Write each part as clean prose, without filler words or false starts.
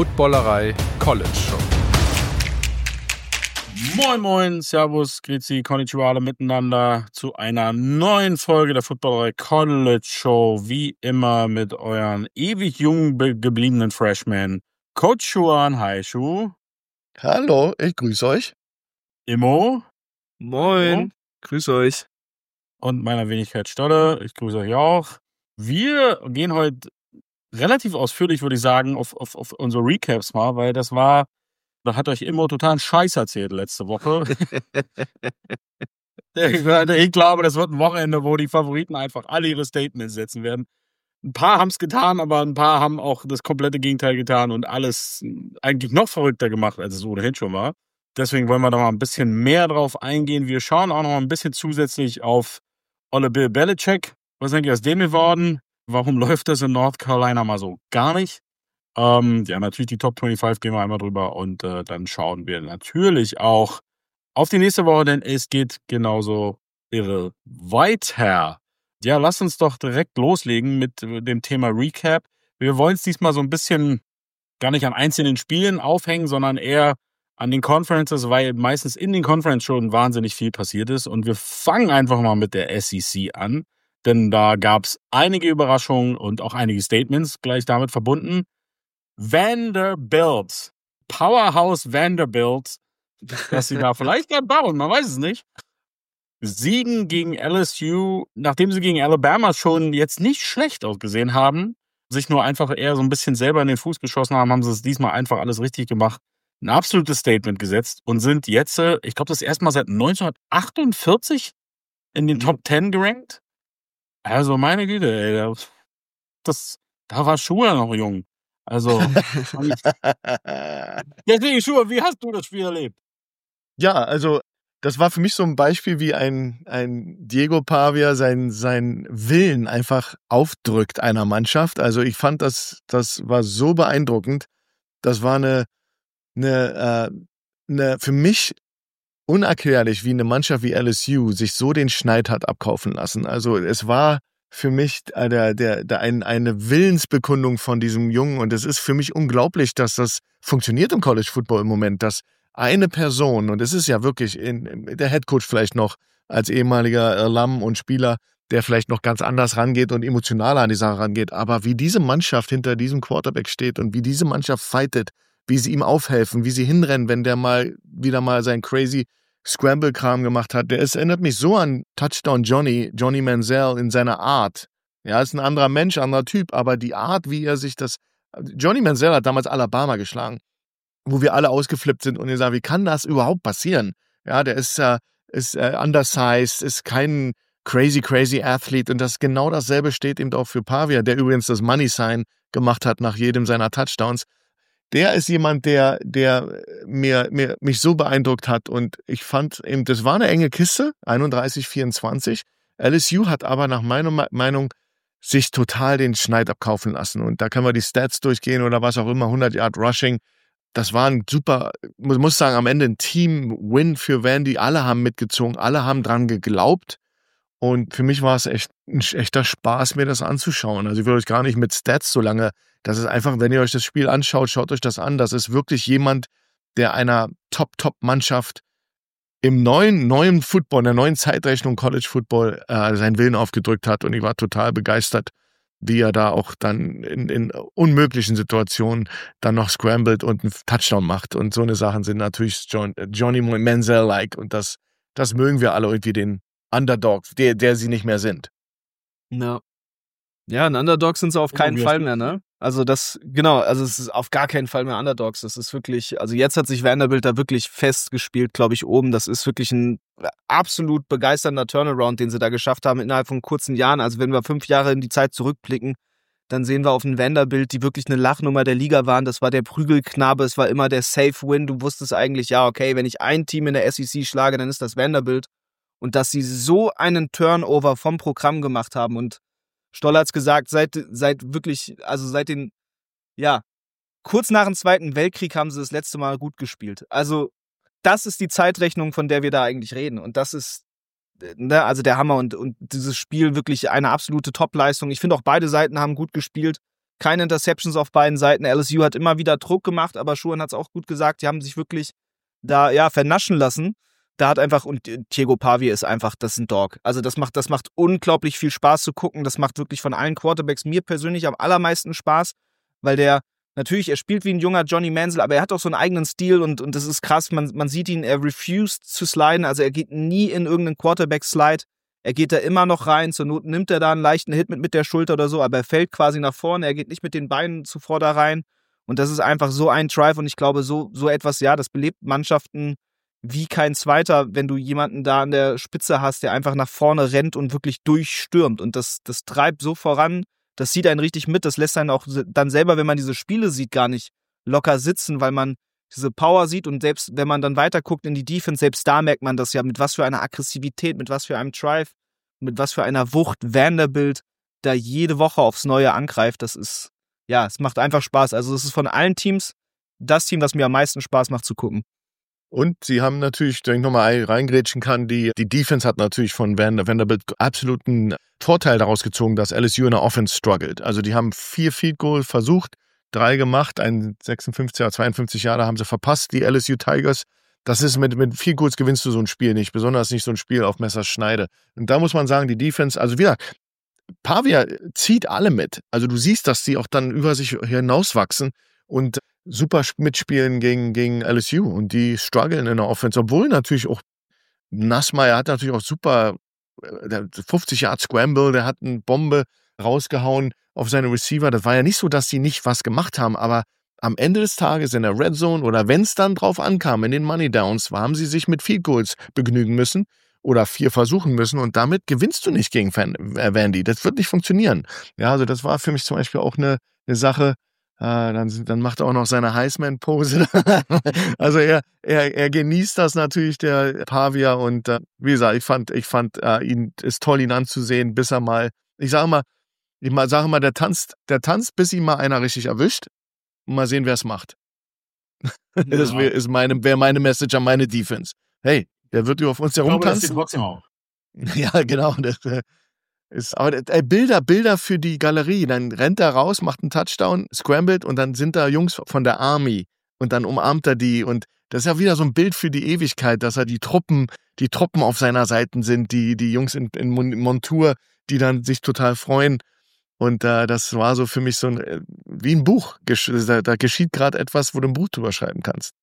Footballerei College Show. Moin moin, servus, grüezi, konnichiwa alle miteinander zu einer neuen Folge der Footballerei College Show. Wie immer mit euren ewig jung gebliebenen Freshmen Coach Schuan. Hi Schu. Hallo, ich grüße euch. Immo. Moin, grüße euch. Und meiner Wenigkeit Stolle. Ich grüße euch auch. Wir gehen heute relativ ausführlich, würde ich sagen, auf unsere Recaps mal, weil da hat euch Immo totalen Scheiß erzählt letzte Woche. Ich glaube, das wird ein Wochenende, wo die Favoriten einfach alle ihre Statements setzen werden. Ein paar haben es getan, aber ein paar haben auch das komplette Gegenteil getan und alles eigentlich noch verrückter gemacht, als es ohnehin schon war. Deswegen wollen wir da mal ein bisschen mehr drauf eingehen. Wir schauen auch noch mal ein bisschen zusätzlich auf Olle Bill Belichick. Was ist eigentlich aus dem geworden? Warum läuft das in North Carolina mal so gar nicht? Ja, natürlich die Top 25 gehen wir einmal drüber und dann schauen wir natürlich auch auf die nächste Woche, denn es geht genauso irre weiter. Ja, lasst uns doch direkt loslegen mit dem Thema Recap. Wir wollen es diesmal so ein bisschen gar nicht an einzelnen Spielen aufhängen, sondern eher an den Conferences, weil meistens in den Conferences schon wahnsinnig viel passiert ist. Und wir fangen einfach mal mit der SEC an, denn da gab es einige Überraschungen und auch einige Statements gleich damit verbunden. Vanderbilt, Powerhouse Vanderbilt, dass sie da vielleicht gerade bauen, man weiß es nicht. Siegen gegen LSU, nachdem sie gegen Alabama schon jetzt nicht schlecht ausgesehen haben, sich nur einfach eher so ein bisschen selber in den Fuß geschossen haben, haben sie es diesmal einfach alles richtig gemacht. Ein absolutes Statement gesetzt und sind jetzt, ich glaube, das erste Mal seit 1948 in den Top 10 gerankt. Also meine Güte, ey, da war Schuhe noch jung. Also, deswegen Schuhe, wie hast du das Spiel erlebt? Ja, also das war für mich so ein Beispiel, wie ein Diego Pavia seinen Willen einfach aufdrückt einer Mannschaft. Also ich fand, das war so beeindruckend. Das war eine für mich unerklärlich, wie eine Mannschaft wie LSU sich so den Schneid hat abkaufen lassen. Also es war für mich eine Willensbekundung von diesem Jungen und es ist für mich unglaublich, dass das funktioniert im College Football im Moment, dass eine Person, und es ist ja wirklich der Headcoach vielleicht noch als ehemaliger Alum und Spieler, der vielleicht noch ganz anders rangeht und emotionaler an die Sache rangeht, aber wie diese Mannschaft hinter diesem Quarterback steht und wie diese Mannschaft fightet, wie sie ihm aufhelfen, wie sie hinrennen, wenn der wieder mal sein crazy Scramble-Kram gemacht hat. Es erinnert mich so an Touchdown Johnny Manziel in seiner Art. Ja, ist ein anderer Mensch, anderer Typ, aber die Art, wie er sich Johnny Manziel hat damals Alabama geschlagen, wo wir alle ausgeflippt sind und ihr sagen, wie kann das überhaupt passieren? Ja, der ist undersized, ist kein crazy Athlete und genau dasselbe steht eben auch für Pavia, der übrigens das Money Sign gemacht hat nach jedem seiner Touchdowns. Der ist jemand, der mich so beeindruckt hat und ich fand eben, das war eine enge Kiste, 31-24. LSU hat aber nach meiner Meinung sich total den Schneid abkaufen lassen und da können wir die Stats durchgehen oder was auch immer, 100 Yard Rushing. Das war ein super, man muss sagen, am Ende ein Team-Win für Vandy. Alle haben mitgezogen, alle haben dran geglaubt. Und für mich war es echt ein echter Spaß, mir das anzuschauen. Also ich will euch gar nicht mit Stats so lange. Das ist einfach, wenn ihr euch das Spiel anschaut, schaut euch das an. Das ist wirklich jemand, der einer Top-Mannschaft im neuen Football, in der neuen Zeitrechnung College Football seinen Willen aufgedrückt hat. Und ich war total begeistert, wie er da auch dann in unmöglichen Situationen dann noch scrambled und einen Touchdown macht. Und so eine Sachen sind natürlich Johnny Manziel-like. Und das mögen wir alle irgendwie, den Underdog, der sie nicht mehr sind. Ja, ein Underdog sind sie auf keinen Fall mehr, ne? Also es ist auf gar keinen Fall mehr Underdogs. Das ist wirklich, also jetzt hat sich Vanderbilt da wirklich festgespielt, glaube ich, oben. Das ist wirklich ein absolut begeisternder Turnaround, den sie da geschafft haben innerhalb von kurzen Jahren. Also wenn wir 5 Jahre in die Zeit zurückblicken, dann sehen wir auf ein Vanderbilt, die wirklich eine Lachnummer der Liga waren. Das war der Prügelknabe, es war immer der Safe-Win. Du wusstest eigentlich, ja, okay, wenn ich ein Team in der SEC schlage, dann ist das Vanderbilt. Und dass sie so einen Turnover vom Programm gemacht haben und Stoll hat's gesagt, seit kurz nach dem Zweiten Weltkrieg haben sie das letzte Mal gut gespielt. Also, das ist die Zeitrechnung, von der wir da eigentlich reden. Und das ist, also der Hammer und dieses Spiel wirklich eine absolute Top-Leistung. Ich finde auch beide Seiten haben gut gespielt. keine Interceptions auf beiden Seiten. LSU hat immer wieder Druck gemacht, aber Schuhan hat es auch gut gesagt, die haben sich wirklich da vernaschen lassen. Da hat einfach, und Diego Pavia ist einfach, das ist ein Dog. Also das macht unglaublich viel Spaß zu gucken. Das macht wirklich von allen Quarterbacks mir persönlich am allermeisten Spaß, weil er spielt wie ein junger Johnny Manziel, aber er hat auch so einen eigenen Stil und das ist krass. Man sieht ihn, er refused zu sliden, also er geht nie in irgendeinen Quarterback-Slide. Er geht da immer noch rein, zur Not nimmt er da einen leichten Hit mit der Schulter oder so, aber er fällt quasi nach vorne, er geht nicht mit den Beinen zuvor da rein. Und das ist einfach so ein Drive und ich glaube, so etwas, das belebt Mannschaften wie kein zweiter, wenn du jemanden da an der Spitze hast, der einfach nach vorne rennt und wirklich durchstürmt. Und das treibt so voran, das zieht einen richtig mit, das lässt einen auch dann selber, wenn man diese Spiele sieht, gar nicht locker sitzen, weil man diese Power sieht und selbst wenn man dann weiter guckt in die Defense, selbst da merkt man das ja, mit was für einer Aggressivität, mit was für einem Drive, mit was für einer Wucht Vanderbilt da jede Woche aufs Neue angreift. Das ist, es macht einfach Spaß. Also es ist von allen Teams das Team, das mir am meisten Spaß macht zu gucken. Und sie haben natürlich, wenn ich nochmal reingrätschen kann, die Defense hat natürlich von Vanderbilt absoluten Vorteil daraus gezogen, dass LSU in der Offense struggelt. Also die haben 4 Field Goal versucht, 3 gemacht, ein 56er, 52 Jahre haben sie verpasst, die LSU Tigers. Das ist mit Field Goals gewinnst du so ein Spiel nicht, besonders nicht so ein Spiel auf Messerschneide. Und da muss man sagen, die Defense, also wieder, Pavia zieht alle mit. Also du siehst, dass die auch dann über sich hinauswachsen und super mitspielen gegen LSU und die strugglen in der Offense, obwohl natürlich auch Nussmeier hat natürlich auch super 50 Yard Scramble, der hat eine Bombe rausgehauen auf seine Receiver. Das war ja nicht so, dass sie nicht was gemacht haben, aber am Ende des Tages in der Red Zone oder wenn es dann drauf ankam, in den Money Downs, haben sie sich mit Field Goals begnügen müssen oder 4 versuchen müssen und damit gewinnst du nicht gegen Vandy. Das wird nicht funktionieren. Ja, also das war für mich zum Beispiel auch eine Sache. Dann macht er auch noch seine Heisman-Pose. Also er genießt das natürlich, der Pavia. Und wie gesagt, ich fand ihn ist toll, ihn anzusehen, bis er mal, ich sage mal, der tanzt, bis ihn mal einer richtig erwischt. Und mal sehen, wer es macht. Das wäre meine Message an meine Defense. Hey, der wird auf uns herumtanzen. Ich glaube, das trotzdem auch. Ja, genau. Aber Bilder für die Galerie. Dann rennt er raus, macht einen Touchdown, scrambled und dann sind da Jungs von der Army und dann umarmt er die und das ist ja wieder so ein Bild für die Ewigkeit, dass er die Truppen auf seiner Seite sind, die Jungs in Montur, die dann sich total freuen und das war so für mich so wie ein Buch. Da geschieht gerade etwas, wo du ein Buch drüber schreiben kannst.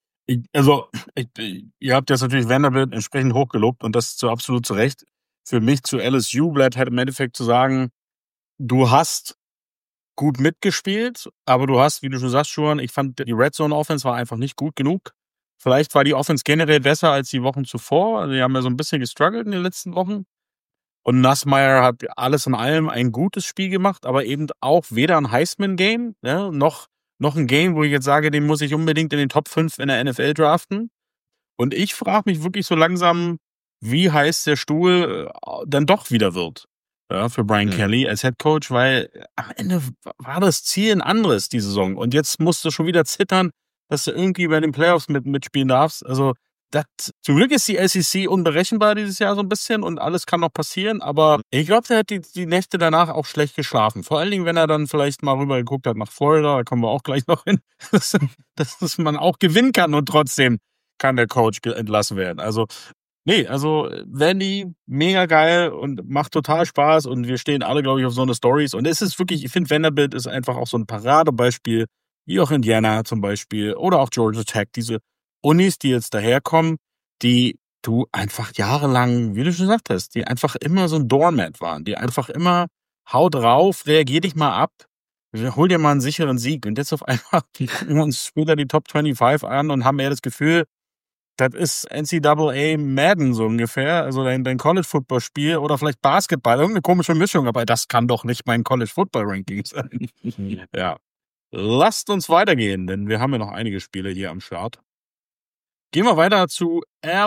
Ihr habt jetzt natürlich Vanderbilt entsprechend hochgelobt und das absolut zu Recht. Für mich zu LSU bleibt halt im Endeffekt zu sagen, du hast gut mitgespielt, aber du hast, wie du schon sagst, ich fand, die Red Zone Offense war einfach nicht gut genug. Vielleicht war die Offense generell besser als die Wochen zuvor. Also die haben ja so ein bisschen gestruggelt in den letzten Wochen. Und Nussmeier hat alles in allem ein gutes Spiel gemacht, aber eben auch weder ein Heisman-Game, noch ein Game, wo ich jetzt sage, den muss ich unbedingt in den Top 5 in der NFL draften. Und ich frage mich wirklich so langsam, wie heiß der Stuhl dann doch wieder wird für Brian Kelly als Head Coach, weil am Ende war das Ziel ein anderes die Saison und jetzt musst du schon wieder zittern, dass du irgendwie bei den Playoffs mitspielen darfst. Also zum Glück ist die SEC unberechenbar dieses Jahr so ein bisschen und alles kann noch passieren, aber ich glaube, der hat die Nächte danach auch schlecht geschlafen. Vor allen Dingen, wenn er dann vielleicht mal rüber geguckt hat nach Florida, da kommen wir auch gleich noch hin, dass man auch gewinnen kann und trotzdem kann der Coach entlassen werden. Also Vandy, mega geil und macht total Spaß und wir stehen alle, glaube ich, auf so eine Stories und es ist wirklich, ich finde, Vanderbilt ist einfach auch so ein Paradebeispiel, wie auch Indiana zum Beispiel oder auch Georgia Tech, diese Unis, die jetzt daherkommen, die du einfach jahrelang, wie du schon gesagt hast, die einfach immer so ein Doormat waren, die einfach immer, hau drauf, reagier dich mal ab, hol dir mal einen sicheren Sieg und jetzt auf einmal gucken wir uns später die Top 25 an und haben eher das Gefühl, das ist NCAA Madden so ungefähr, also dein College-Football-Spiel oder vielleicht Basketball, irgendeine komische Mischung, aber das kann doch nicht mein College-Football-Ranking sein. Ja. Lasst uns weitergehen, denn wir haben ja noch einige Spiele hier am Start. Gehen wir weiter zu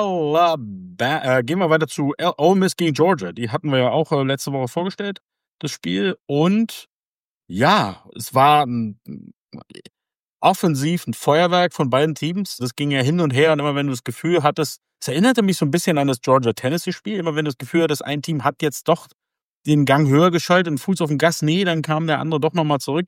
Ole Miss gegen Georgia. Die hatten wir ja auch letzte Woche vorgestellt, das Spiel. Und ja, es war offensiv ein Feuerwerk von beiden Teams. Das ging ja hin und her und immer wenn du das Gefühl hattest, es erinnerte mich so ein bisschen an das Georgia-Tennessee-Spiel, immer wenn du das Gefühl hattest, ein Team hat jetzt doch den Gang höher geschaltet, den Fuß auf den Gas, nee, dann kam der andere doch nochmal zurück.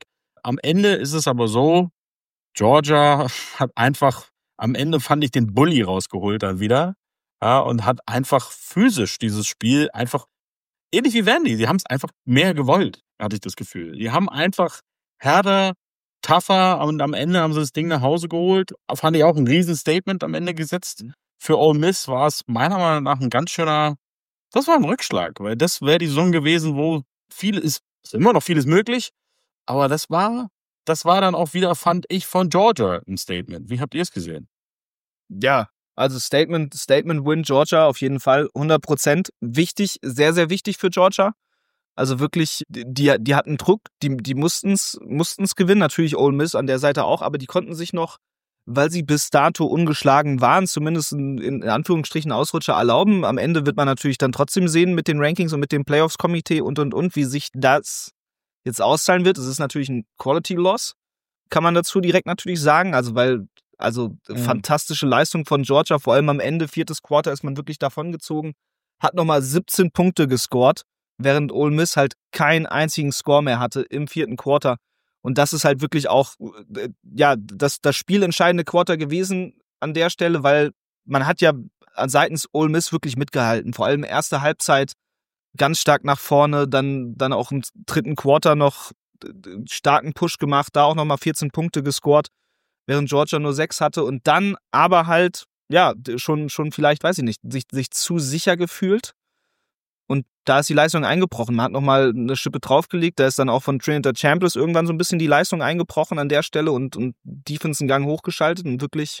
am Ende ist es aber so, Georgia hat einfach, am Ende fand ich den Bully rausgeholt dann wieder, ja, und hat einfach physisch dieses Spiel einfach, ähnlich wie Vandy, die haben es einfach mehr gewollt, hatte ich das Gefühl. Die haben einfach härter, tougher und am Ende haben sie das Ding nach Hause geholt. Fand ich auch ein Riesenstatement am Ende gesetzt. Für Ole Miss war es meiner Meinung nach ein ganz schöner, das war ein Rückschlag, weil das wäre die Saison gewesen, wo ist immer noch vieles möglich, aber das war dann auch wieder, fand ich, von Georgia ein Statement. Wie habt ihr es gesehen? Ja, also Statement Win Georgia auf jeden Fall, 100% wichtig, sehr, sehr wichtig für Georgia. Also wirklich, die hatten Druck, die mussten's gewinnen, natürlich Ole Miss an der Seite auch, aber die konnten sich noch, weil sie bis dato ungeschlagen waren, zumindest in Anführungsstrichen Ausrutscher erlauben. Am Ende wird man natürlich dann trotzdem sehen mit den Rankings und mit dem Playoffs-Komitee und, wie sich das jetzt auszahlen wird. Es ist natürlich ein Quality-Loss, kann man dazu direkt natürlich sagen. Fantastische Leistung von Georgia, vor allem am Ende, 4. Quarter ist man wirklich davongezogen, hat nochmal 17 Punkte gescored, während Ole Miss halt keinen einzigen Score mehr hatte im 4. Quarter. Und das ist halt wirklich auch, das spielentscheidende Quarter gewesen an der Stelle, weil man hat ja seitens Ole Miss wirklich mitgehalten. Vor allem erste Halbzeit ganz stark nach vorne, dann auch im 3. Quarter noch starken Push gemacht, da auch nochmal 14 Punkte gescored, während Georgia nur 6 hatte und dann aber halt, schon vielleicht, weiß ich nicht, sich zu sicher gefühlt. Und da ist die Leistung eingebrochen. Man hat nochmal eine Schippe draufgelegt. Da ist dann auch von Trinidad Chambliss irgendwann so ein bisschen die Leistung eingebrochen an der Stelle und Defense einen Gang hochgeschaltet und wirklich,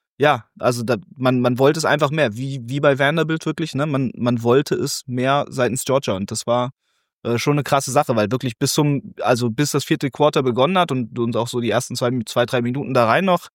man wollte es einfach mehr. Wie bei Vanderbilt wirklich, ne? Man wollte es mehr seitens Georgia und das war schon eine krasse Sache, weil wirklich bis das 4. Quarter begonnen hat und auch so die ersten 2-3 Minuten da rein noch,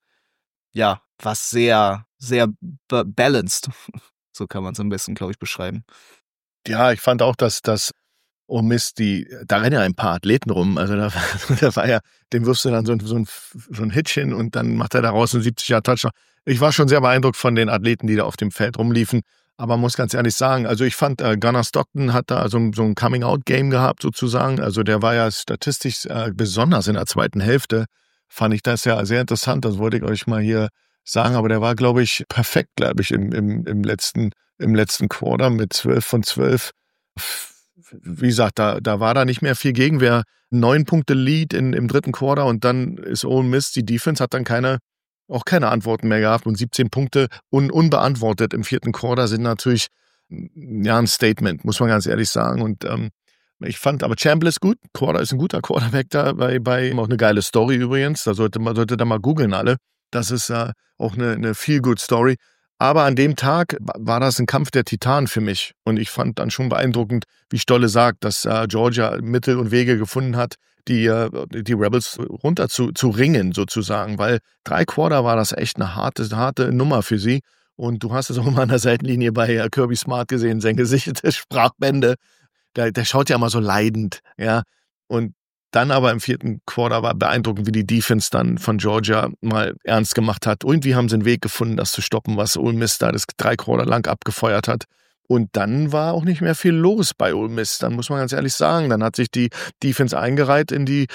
was sehr, sehr balanced. So kann man es am besten, glaube ich, beschreiben. Ja, ich fand auch, dass Ole Miss, da rennen ja ein paar Athleten rum. Also da war ja, dem wirfst du dann so ein Hitchen und dann macht er daraus einen 70er-Touchdown. Ich war schon sehr beeindruckt von den Athleten, die da auf dem Feld rumliefen. Aber muss ganz ehrlich sagen, also ich fand, Gunnar Stockton hat da so ein Coming-out-Game gehabt sozusagen. Also der war ja statistisch, besonders in der zweiten Hälfte, fand ich das ja sehr interessant. Das wollte ich euch mal hier sagen. Aber der war, glaube ich, perfekt, im letzten Quarter mit 12 von 12. Wie gesagt, da war da nicht mehr viel Gegenwehr. 9 Punkte Lead im 3. Quarter und dann ist Ole Miss, die Defense hat dann keine Antworten mehr gehabt und 17 Punkte unbeantwortet im 4. Quarter sind natürlich ein Statement, muss man ganz ehrlich sagen. Und ich fand aber Chambliss gut. Quarter ist ein guter Quarterback da bei auch eine geile Story übrigens. Da sollte da mal googeln alle. Das ist auch eine Feel-Good-Story. Aber an dem Tag war das ein Kampf der Titanen für mich. Und ich fand dann schon beeindruckend, wie Stolle sagt, dass Georgia Mittel und Wege gefunden hat, die Rebels runter zu ringen sozusagen. Weil 3 Quarter war das echt eine harte Nummer für sie. Und du hast es auch immer an der Seitenlinie bei Kirby Smart gesehen, sein Gesicht, der Sprachbände. Der schaut ja immer so leidend. Ja. Und dann aber im 4. Quarter war beeindruckend, wie die Defense dann von Georgia mal ernst gemacht hat. Irgendwie haben sie einen Weg gefunden, das zu stoppen, was Ole Miss da das 3 Quarter lang abgefeuert hat. Und dann war auch nicht mehr viel los bei Ole Miss. Dann muss man ganz ehrlich sagen, dann hat sich die Defense eingereiht in die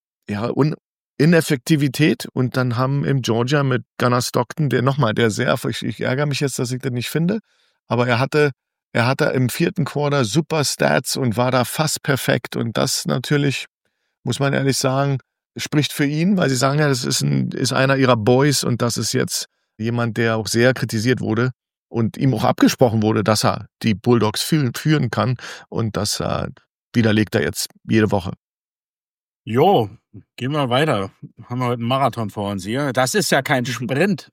Ineffektivität. Und dann haben im Georgia mit Gunnar Stockton, ich ärgere mich jetzt, dass ich das nicht finde, aber er hatte im 4. Quarter super Stats und war da fast perfekt. Und das natürlich, muss man ehrlich sagen, spricht für ihn, weil sie sagen ja, das ist einer ihrer Boys und das ist jetzt jemand, der auch sehr kritisiert wurde und ihm auch abgesprochen wurde, dass er die Bulldogs führen kann und das widerlegt er jetzt jede Woche. Jo, gehen wir weiter. Haben wir heute einen Marathon vor uns hier. Das ist ja kein Sprint.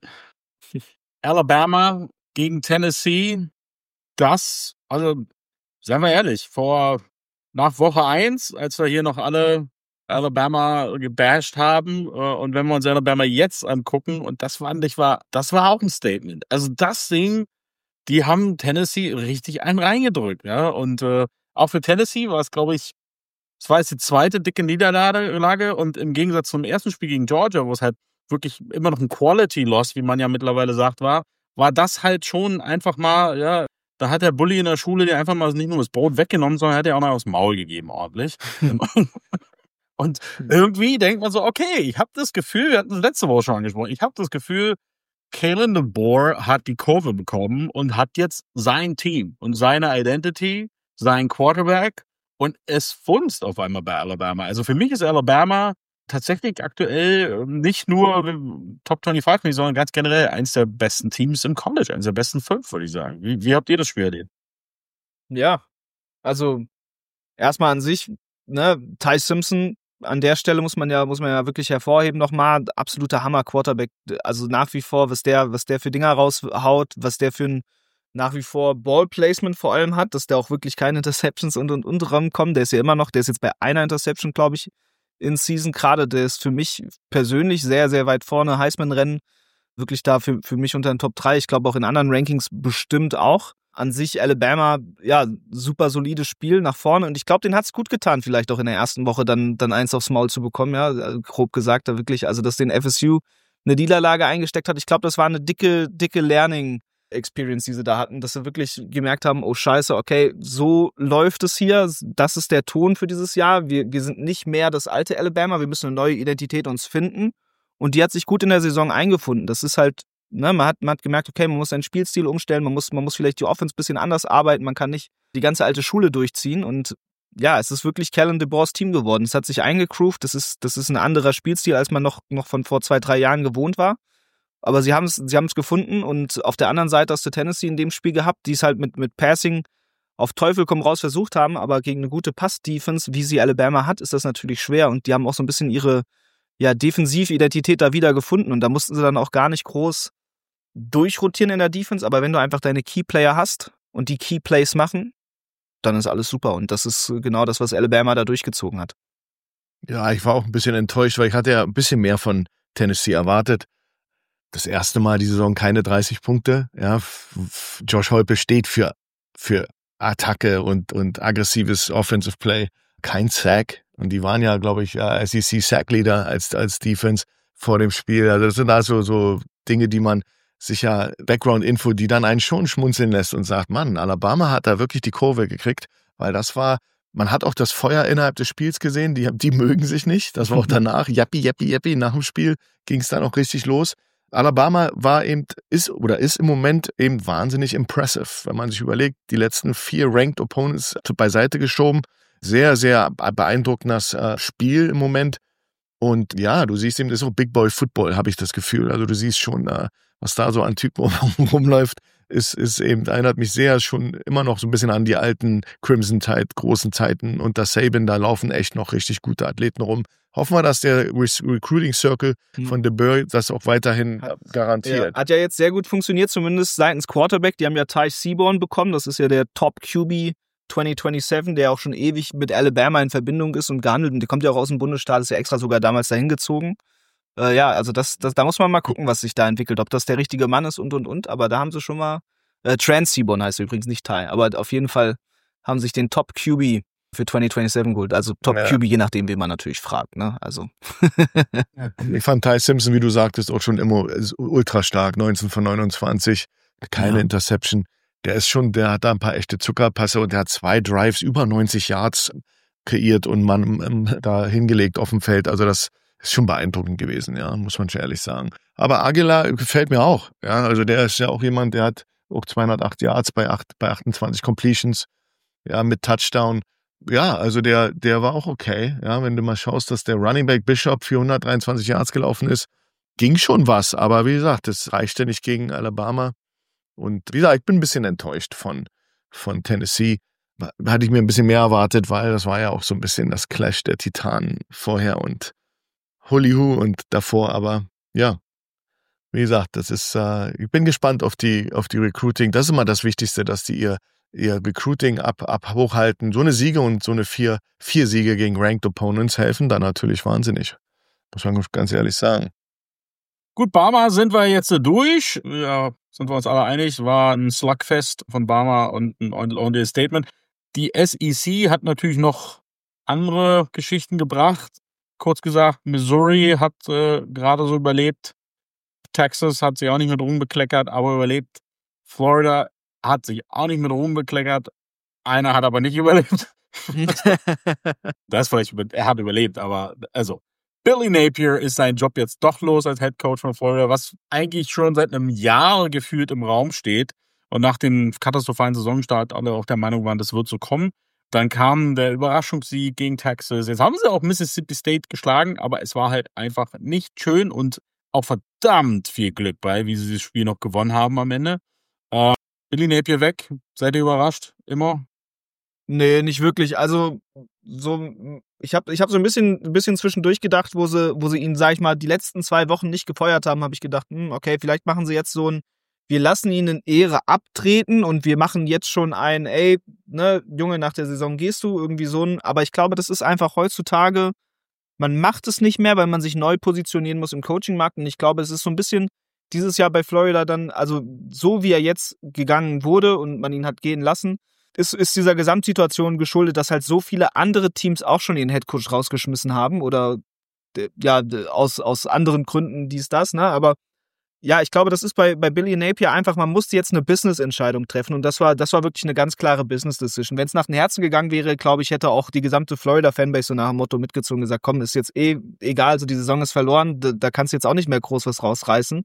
Alabama gegen Tennessee, seien wir ehrlich, nach Woche 1, als wir hier noch alle Alabama gebasht haben und wenn wir uns Alabama jetzt angucken und das war auch ein Statement. Also das Ding, die haben Tennessee richtig einen reingedrückt, ja, und auch für Tennessee war es, glaube ich, es war jetzt die zweite dicke Niederlage und im Gegensatz zum ersten Spiel gegen Georgia, wo es halt wirklich immer noch ein Quality-Loss, wie man ja mittlerweile sagt, war das halt schon einfach mal, ja, da hat der Bully in der Schule dir einfach mal nicht nur das Brot weggenommen, sondern hat dir auch noch aufs Maul gegeben, ordentlich. Und irgendwie denkt man so, okay, ich habe das Gefühl, wir hatten das letzte Woche schon angesprochen, ich habe das Gefühl, Kalen DeBoer hat die Kurve bekommen und hat jetzt sein Team und seine Identity, sein Quarterback und es funzt auf einmal bei Alabama. Also für mich ist Alabama tatsächlich aktuell nicht nur Top 25, sondern ganz generell eins der besten Teams im College, eines der besten 5, würde ich sagen. Wie habt ihr das Spiel erlebt? Ja, also erstmal an sich, ne, Ty Simpson, an der Stelle muss man ja wirklich hervorheben nochmal, absoluter Hammer-Quarterback, also nach wie vor, was der für Dinger raushaut, was der für ein nach wie vor Ball-Placement vor allem hat, dass der auch wirklich keine Interceptions und kommen, der ist ja immer noch, der ist jetzt bei einer Interception, glaube ich, in Season gerade, der ist für mich persönlich sehr, sehr weit vorne, Heisman-Rennen, wirklich da für mich unter den Top 3, ich glaube auch in anderen Rankings bestimmt auch. An sich Alabama, ja, super solides Spiel nach vorne und ich glaube, denen hat's gut getan, vielleicht auch in der ersten Woche dann eins aufs Maul zu bekommen, ja, grob gesagt, da wirklich, also dass den FSU eine Niederlage eingesteckt hat, ich glaube, das war eine dicke Learning-Experience, die sie da hatten, dass sie wirklich gemerkt haben, oh scheiße, okay, so läuft es hier, das ist der Ton für dieses Jahr, wir sind nicht mehr das alte Alabama, wir müssen eine neue Identität uns finden und die hat sich gut in der Saison eingefunden, das ist halt, ne, man hat gemerkt, okay, man muss seinen Spielstil umstellen, man muss vielleicht die Offense ein bisschen anders arbeiten, man kann nicht die ganze alte Schule durchziehen und ja, es ist wirklich Kalen DeBoers Team geworden. Es hat sich eingegroovt, das ist ein anderer Spielstil, als man noch von vor 2-3 Jahren gewohnt war. Aber sie haben es gefunden und auf der anderen Seite hast du Tennessee in dem Spiel gehabt, die es halt mit Passing auf Teufel komm raus versucht haben, aber gegen eine gute Pass-Defense, wie sie Alabama hat, ist das natürlich schwer und die haben auch so ein bisschen ihre Defensividentität da wieder gefunden und da mussten sie dann auch gar nicht groß durchrotieren in der Defense, aber wenn du einfach deine Key-Player hast und die Key-Plays machen, dann ist alles super und das ist genau das, was Alabama da durchgezogen hat. Ja, ich war auch ein bisschen enttäuscht, weil ich hatte ja ein bisschen mehr von Tennessee erwartet. Das erste Mal die Saison keine 30 Punkte. Ja, Josh Heupel steht für Attacke und aggressives Offensive Play. Kein Sack. Und die waren ja, glaube ich, SEC Sack Leader als Defense vor dem Spiel. Also das sind also so Dinge, die man sicher Background-Info, die dann einen schon schmunzeln lässt und sagt, Mann, Alabama hat da wirklich die Kurve gekriegt, weil das war, man hat auch das Feuer innerhalb des Spiels gesehen, die mögen sich nicht, das war auch danach, Yappi, nach dem Spiel ging es dann auch richtig los. Alabama ist im Moment eben wahnsinnig impressive, wenn man sich überlegt, die letzten 4 Ranked Opponents beiseite geschoben, sehr, sehr beeindruckendes Spiel im Moment. Und ja, du siehst eben, das ist auch Big Boy Football, habe ich das Gefühl. Also du siehst schon, was da so an Typen rumläuft, ist eben, erinnert mich sehr schon immer noch so ein bisschen an die alten Crimson Tide, großen Zeiten. Und das Saban, da laufen echt noch richtig gute Athleten rum. Hoffen wir, dass der Recruiting Circle von DeBoer das auch weiterhin garantiert. Ja, hat ja jetzt sehr gut funktioniert, zumindest seitens Quarterback. Die haben ja Ty Seaborn bekommen, das ist ja der Top QB 2027, der auch schon ewig mit Alabama in Verbindung ist und gehandelt. Und der kommt ja auch aus dem Bundesstaat, ist ja extra sogar damals dahin gezogen. Ja, also da muss man mal gucken, was sich da entwickelt, ob das der richtige Mann ist und. Aber da haben sie schon mal, Trans Seaborn heißt übrigens, nicht Ty, aber auf jeden Fall haben sich den Top QB für 2027 geholt. Also Top QB, je nachdem, wen man natürlich fragt, ne? Also. Ich fand Ty Simpson, wie du sagtest, auch schon immer ultra stark, 19 von 29, keine Interception. Der hat da ein paar echte Zuckerpasse und der hat 2 Drives über 90 Yards kreiert und man da hingelegt auf dem Feld. Also das ist schon beeindruckend gewesen, ja, muss man schon ehrlich sagen. Aber Aguilar gefällt mir auch, ja, also der ist ja auch jemand, der hat auch 208 Yards bei 28 Completions, ja, mit Touchdown. Ja, also der war auch okay, ja, wenn du mal schaust, dass der Running Back Bishop 423 Yards gelaufen ist, ging schon was, aber wie gesagt, das reichte nicht gegen Alabama. Und wie gesagt, ich bin ein bisschen enttäuscht von Tennessee. Hatte ich mir ein bisschen mehr erwartet, weil das war ja auch so ein bisschen das Clash der Titanen vorher und Hollywood und davor. Aber ja, wie gesagt, das ist, ich bin gespannt auf die Recruiting. Das ist immer das Wichtigste, dass die ihr Recruiting hochhalten. So eine Siege und so eine 4 Siege gegen Ranked Opponents helfen da natürlich wahnsinnig. Muss man ganz ehrlich sagen. Gut, Bama sind wir jetzt durch. Ja, sind wir uns alle einig. War ein Slugfest von Bama und ein ordentliches Statement. Die SEC hat natürlich noch andere Geschichten gebracht. Kurz gesagt, Missouri hat gerade so überlebt. Texas hat sich auch nicht mit Ruhm bekleckert, aber überlebt. Florida hat sich auch nicht mit Ruhm bekleckert. Einer hat aber nicht überlebt. Das vielleicht, er hat überlebt, aber also Billy Napier ist sein Job jetzt doch los als Head Coach von Florida, was eigentlich schon seit einem Jahr gefühlt im Raum steht und nach dem katastrophalen Saisonstart alle auch der Meinung waren, das wird so kommen. Dann kam der Überraschungssieg gegen Texas. Jetzt haben sie auch Mississippi State geschlagen, aber es war halt einfach nicht schön und auch verdammt viel Glück bei, wie sie das Spiel noch gewonnen haben am Ende. Billy Napier weg. Seid ihr überrascht? Immer? Nee, nicht wirklich. Also ich hab so ein bisschen zwischendurch gedacht, wo sie ihn, sag ich mal, die letzten 2 Wochen nicht gefeuert haben, habe ich gedacht, okay, vielleicht machen sie jetzt so wir lassen ihn in Ehre abtreten und wir machen jetzt schon ey, ne, Junge, nach der Saison gehst du, irgendwie aber ich glaube, das ist einfach heutzutage, man macht es nicht mehr, weil man sich neu positionieren muss im Coachingmarkt und ich glaube, es ist so ein bisschen dieses Jahr bei Florida dann, also so wie er jetzt gegangen wurde und man ihn hat gehen lassen, ist dieser Gesamtsituation geschuldet, dass halt so viele andere Teams auch schon ihren Headcoach rausgeschmissen haben oder ja, aus anderen Gründen das, ne, aber ja, ich glaube, das ist bei Billy Napier einfach, man musste jetzt eine Business-Entscheidung treffen und das war wirklich eine ganz klare Business-Decision. Wenn es nach dem Herzen gegangen wäre, glaube ich, hätte auch die gesamte Florida-Fanbase so nach dem Motto mitgezogen und gesagt, komm, ist jetzt egal, so die Saison ist verloren, da kannst du jetzt auch nicht mehr groß was rausreißen.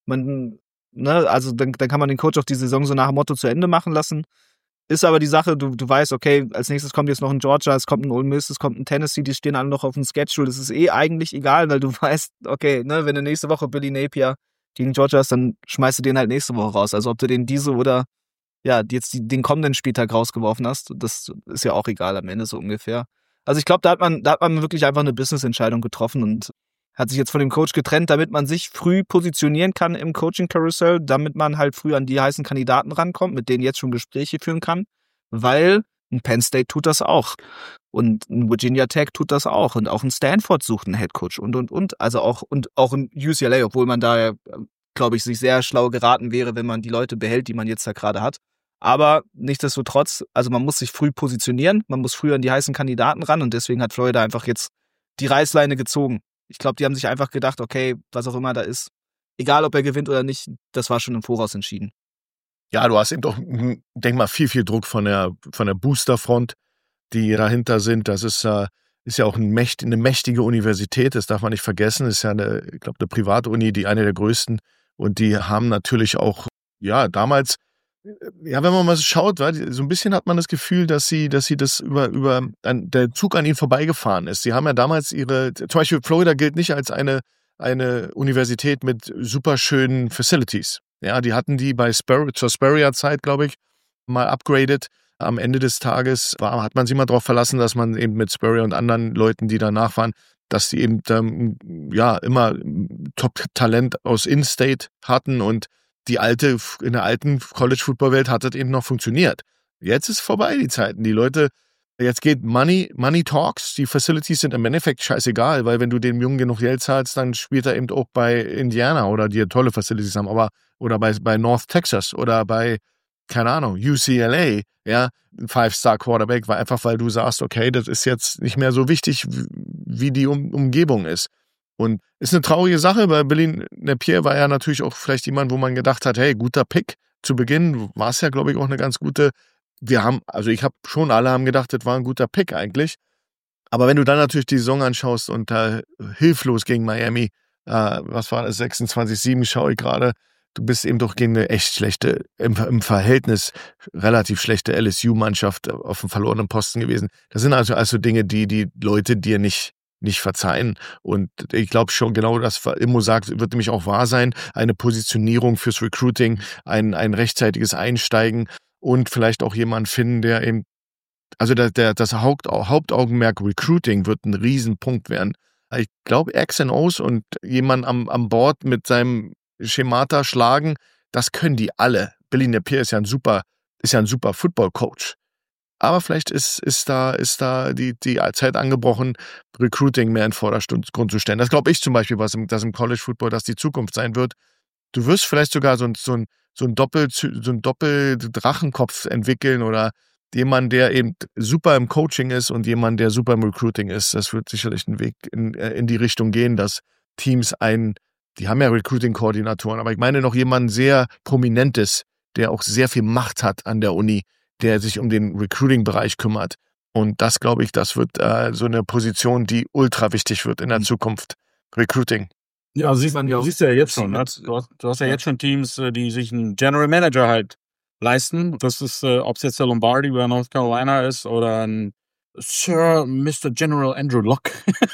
Also dann kann man den Coach auch die Saison so nach dem Motto zu Ende machen lassen. Ist aber die Sache, du weißt, okay, als nächstes kommt jetzt noch ein Georgia, es kommt ein Ole Miss, es kommt ein Tennessee, die stehen alle noch auf dem Schedule. Das ist eigentlich egal, weil du weißt, okay, ne, wenn du nächste Woche Billy Napier gegen Georgia hast, dann schmeißt du den halt nächste Woche raus. Also ob du den diese oder ja, jetzt den kommenden Spieltag rausgeworfen hast, das ist ja auch egal am Ende so ungefähr. Also ich glaube, da hat man wirklich einfach eine Business-Entscheidung getroffen und hat sich jetzt von dem Coach getrennt, damit man sich früh positionieren kann im Coaching-Carousel, damit man halt früh an die heißen Kandidaten rankommt, mit denen jetzt schon Gespräche führen kann, weil ein Penn State tut das auch und ein Virginia Tech tut das auch und auch ein Stanford sucht einen Headcoach und. Also auch ein UCLA, obwohl man da, glaube ich, sich sehr schlau geraten wäre, wenn man die Leute behält, die man jetzt da gerade hat. Aber nichtsdestotrotz, also man muss sich früh positionieren, man muss früh an die heißen Kandidaten ran und deswegen hat Florida einfach jetzt die Reißleine gezogen. Ich glaube, die haben sich einfach gedacht, okay, was auch immer da ist, egal ob er gewinnt oder nicht, das war schon im Voraus entschieden. Ja, du hast eben doch, denk mal, viel Druck von der Boosterfront, die dahinter sind. Das ist ja auch eine mächtige Universität, das darf man nicht vergessen. Das ist ja eine Privatuni, eine der größten. Und die haben natürlich auch, ja, damals, ja, wenn man mal so schaut, so ein bisschen hat man das Gefühl, dass sie das der Zug an ihnen vorbeigefahren ist. Sie haben ja damals zum Beispiel Florida gilt nicht als eine Universität mit super schönen Facilities. Ja, die hatten die zur Spurrier-Zeit, glaube ich, mal upgraded. Am Ende des Tages hat man sich mal darauf verlassen, dass man eben mit Spurrier und anderen Leuten, die danach waren, dass die eben immer Top-Talent aus In-State hatten und in der alten College-Football-Welt hat das eben noch funktioniert. Jetzt ist vorbei die Zeiten. Die Leute, jetzt geht Money Talks, die Facilities sind im Endeffekt scheißegal, weil wenn du dem Jungen genug Geld zahlst, dann spielt er eben auch bei Indiana oder die tolle Facilities haben, oder bei North Texas oder bei, keine Ahnung, UCLA, ja, ein 5-Star-Quarterback, weil du sagst, okay, das ist jetzt nicht mehr so wichtig, wie die Umgebung ist. Und ist eine traurige Sache, weil Billy Napier war ja natürlich auch vielleicht jemand, wo man gedacht hat, hey, guter Pick. Zu Beginn war es ja, glaube ich, auch eine ganz gute, alle haben gedacht, das war ein guter Pick eigentlich. Aber wenn du dann natürlich die Saison anschaust und hilflos gegen Miami, was war das, 26-7 schaue ich gerade, du bist eben doch gegen eine echt schlechte, im Verhältnis relativ schlechte LSU-Mannschaft auf dem verlorenen Posten gewesen. Das sind also Dinge, die Leute dir nicht verzeihen. Und ich glaube schon, genau das, was Immo sagt, wird nämlich auch wahr sein. Eine Positionierung fürs Recruiting, ein rechtzeitiges Einsteigen und vielleicht auch jemanden finden, der eben, also das Hauptaugenmerk Recruiting wird ein Riesenpunkt werden. Ich glaube, X and O's und jemand am Board mit seinem Schemata schlagen, das können die alle. Billy Napier ist ja ein super Football-Coach. Aber vielleicht ist da die Zeit angebrochen, Recruiting mehr in den Vordergrund zu stellen. Das glaube ich zum Beispiel, dass im College Football das die Zukunft sein wird. Du wirst vielleicht sogar so ein Doppel-Drachenkopf entwickeln oder jemand, der eben super im Coaching ist und jemand, der super im Recruiting ist. Das wird sicherlich ein Weg in die Richtung gehen, dass Teams die haben ja Recruiting-Koordinatoren, aber ich meine noch jemanden sehr Prominentes, der auch sehr viel Macht hat an der Uni, der sich um den Recruiting-Bereich kümmert. Und das, glaube ich, das wird so eine Position, die ultra wichtig wird in der Zukunft. Recruiting. Ja, siehst du ja jetzt schon. Ne? Du hast ja jetzt schon Teams, die sich einen General Manager halt leisten. Das ist, ob es jetzt der Lombardi bei North Carolina ist oder ein Sir Mr. General Andrew Locke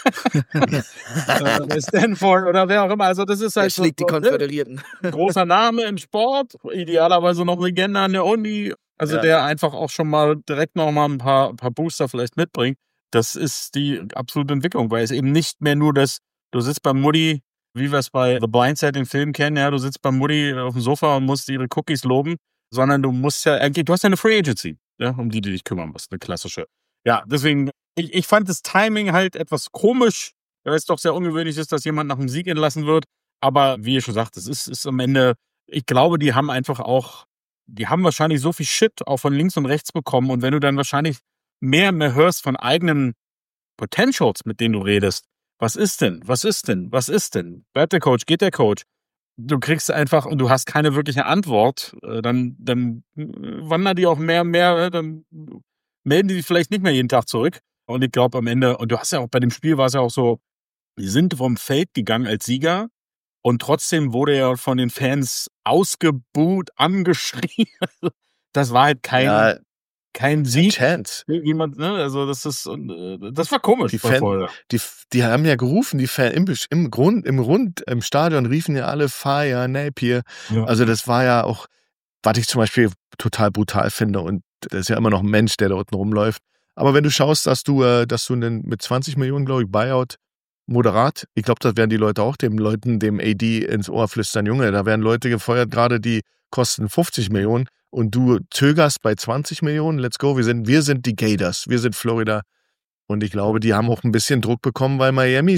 bei Stanford oder wer auch immer. Also das ist halt so, die Konföderierten. Großer Name im Sport, idealerweise noch Legende an der Uni. Also der einfach auch schon mal direkt noch mal ein paar Booster vielleicht mitbringt. Das ist die absolute Entwicklung, weil es eben nicht mehr nur das, du sitzt bei Mutti, wie wir es bei The Blind Side den Film kennen, ja, du sitzt bei Mutti auf dem Sofa und musst ihre Cookies loben, sondern du musst ja eigentlich, du hast ja eine Free Agency, ja, um die du dich kümmern musst, eine klassische. Ja, deswegen, ich fand das Timing halt etwas komisch, weil es doch sehr ungewöhnlich ist, dass jemand nach einem Sieg entlassen wird. Aber wie ihr schon sagt, es ist am Ende, ich glaube, die haben wahrscheinlich so viel Shit auch von links und rechts bekommen. Und wenn du dann wahrscheinlich mehr hörst von eigenen Potentials, mit denen du redest, was ist denn? Bleibt der Coach? Geht der Coach? Du kriegst einfach, und du hast keine wirkliche Antwort, dann wandern die auch mehr, dann melden die sich vielleicht nicht mehr jeden Tag zurück. Und ich glaube am Ende, und du hast ja auch bei dem Spiel war es ja auch so, die sind vom Feld gegangen als Sieger und trotzdem wurde er von den Fans ausgebuht, angeschrien. Das war halt kein Sieg. Chance. Also das war komisch. Die haben ja gerufen, die Fans im Stadion riefen ja alle Fire, Napier. Ja. Also das war ja auch, was ich zum Beispiel total brutal finde, und das ist ja immer noch ein Mensch, der da unten rumläuft. Aber wenn du schaust, dass du mit 20 Millionen, glaube ich, Buyout moderat, ich glaube, das werden die Leute auch dem AD ins Ohr flüstern, Junge, da werden Leute gefeuert, gerade die kosten 50 Millionen und du zögerst bei 20 Millionen, let's go, wir sind die Gators, wir sind Florida. Und ich glaube, die haben auch ein bisschen Druck bekommen, weil Miami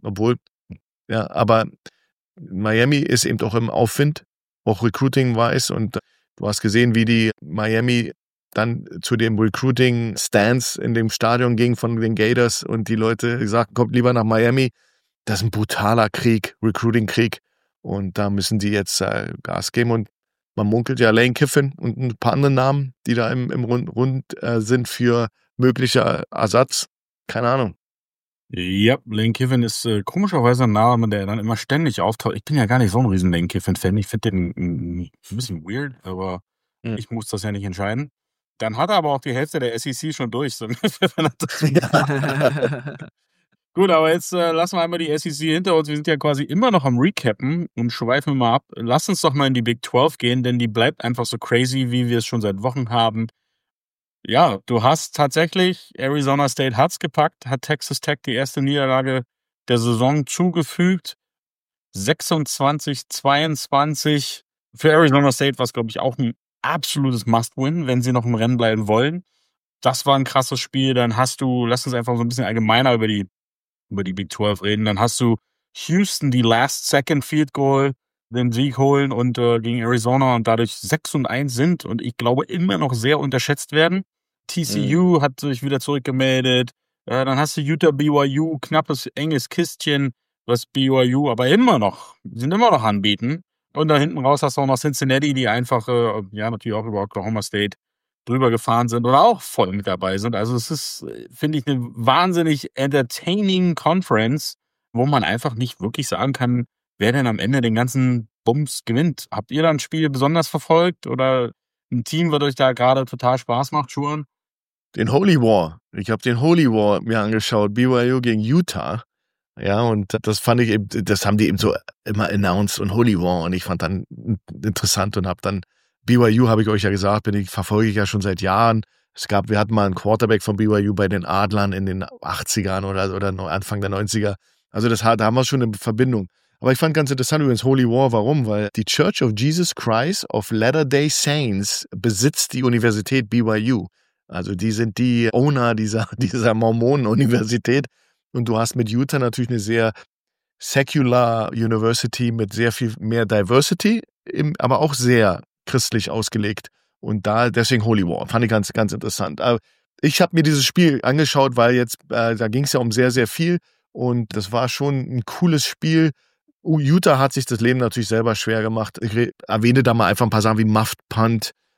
ist eben auch im Aufwind, auch Recruiting-wise, und du hast gesehen, wie die Miami dann zu dem Recruiting-Stance in dem Stadion ging von den Gators und die Leute gesagt, kommt lieber nach Miami. Das ist ein brutaler Krieg, Recruiting-Krieg. Und da müssen die jetzt Gas geben. Und man munkelt ja Lane Kiffin und ein paar andere Namen, die da im Rund sind für möglicher Ersatz. Keine Ahnung. Ja, Lane Kiffin ist komischerweise ein Name, der dann immer ständig auftaucht. Ich bin ja gar nicht so ein riesen Lane Kiffin-Fan. Ich finde den ein bisschen weird, aber ich muss das ja nicht entscheiden. Dann hat er aber auch die Hälfte der SEC schon durch. So. Gut, aber jetzt lassen wir einmal die SEC hinter uns. Wir sind ja quasi immer noch am Recappen und schweifen mal ab. Lass uns doch mal in die Big 12 gehen, denn die bleibt einfach so crazy, wie wir es schon seit Wochen haben. Ja, du hast tatsächlich, Arizona State hat's gepackt, hat Texas Tech die erste Niederlage der Saison zugefügt. 26-22. Für Arizona State war es, glaube ich, auch ein absolutes Must-Win, wenn sie noch im Rennen bleiben wollen. Das war ein krasses Spiel. Dann hast du, lass uns einfach so ein bisschen allgemeiner über die Big 12 reden. Dann hast du Houston, die Last-Second-Field-Goal, den Sieg holen und gegen Arizona und dadurch 6-1 sind und ich glaube immer noch sehr unterschätzt werden. TCU hat sich wieder zurückgemeldet. Dann hast du Utah, BYU, knappes, enges Kistchen, was BYU aber sind immer noch anbieten. Und da hinten raus hast du auch noch Cincinnati, die einfach, natürlich auch über Oklahoma State drüber gefahren sind oder auch voll mit dabei sind. Also es ist, finde ich, eine wahnsinnig entertaining Conference, wo man einfach nicht wirklich sagen kann, wer denn am Ende den ganzen Bums gewinnt. Habt ihr da ein Spiel besonders verfolgt oder ein Team, was euch da gerade total Spaß macht, Schuhen? Den Holy War. Ich habe den Holy War mir angeschaut, BYU gegen Utah. Ja, und das fand ich eben, das haben die eben so immer announced und Holy War und ich fand dann interessant und habe dann BYU, habe ich euch ja gesagt, verfolge ich ja schon seit Jahren. Wir hatten mal einen Quarterback von BYU bei den Adlern in den 80ern oder Anfang der 90er. Also da haben wir schon eine Verbindung. Aber ich fand ganz interessant übrigens Holy War, warum? Weil die Church of Jesus Christ of Latter-day Saints besitzt die Universität BYU. Also die sind die Owner dieser Mormonen-Universität. Und du hast mit Utah natürlich eine sehr secular University mit sehr viel mehr Diversity, aber auch sehr christlich ausgelegt. Und deswegen Holy War. Fand ich ganz, ganz interessant. Ich habe mir dieses Spiel angeschaut, weil jetzt, da ging es ja um sehr, sehr viel. Und das war schon ein cooles Spiel. Utah hat sich das Leben natürlich selber schwer gemacht. Ich erwähne da mal einfach ein paar Sachen wie Muffed Punt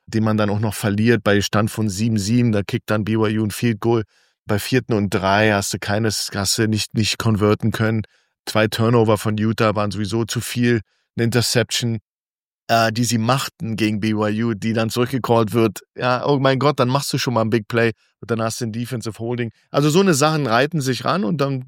den man dann auch noch verliert bei Stand von 7-7. Da kickt dann BYU ein Field Goal. Bei 4. und 3 hast du nicht converten können. 2 Turnover von Utah waren sowieso zu viel. Eine Interception, die sie machten gegen BYU, die dann zurückgecallt wird. Ja, oh mein Gott, dann machst du schon mal ein Big Play und dann hast du ein Defensive Holding. Also so eine Sachen reiten sich ran und dann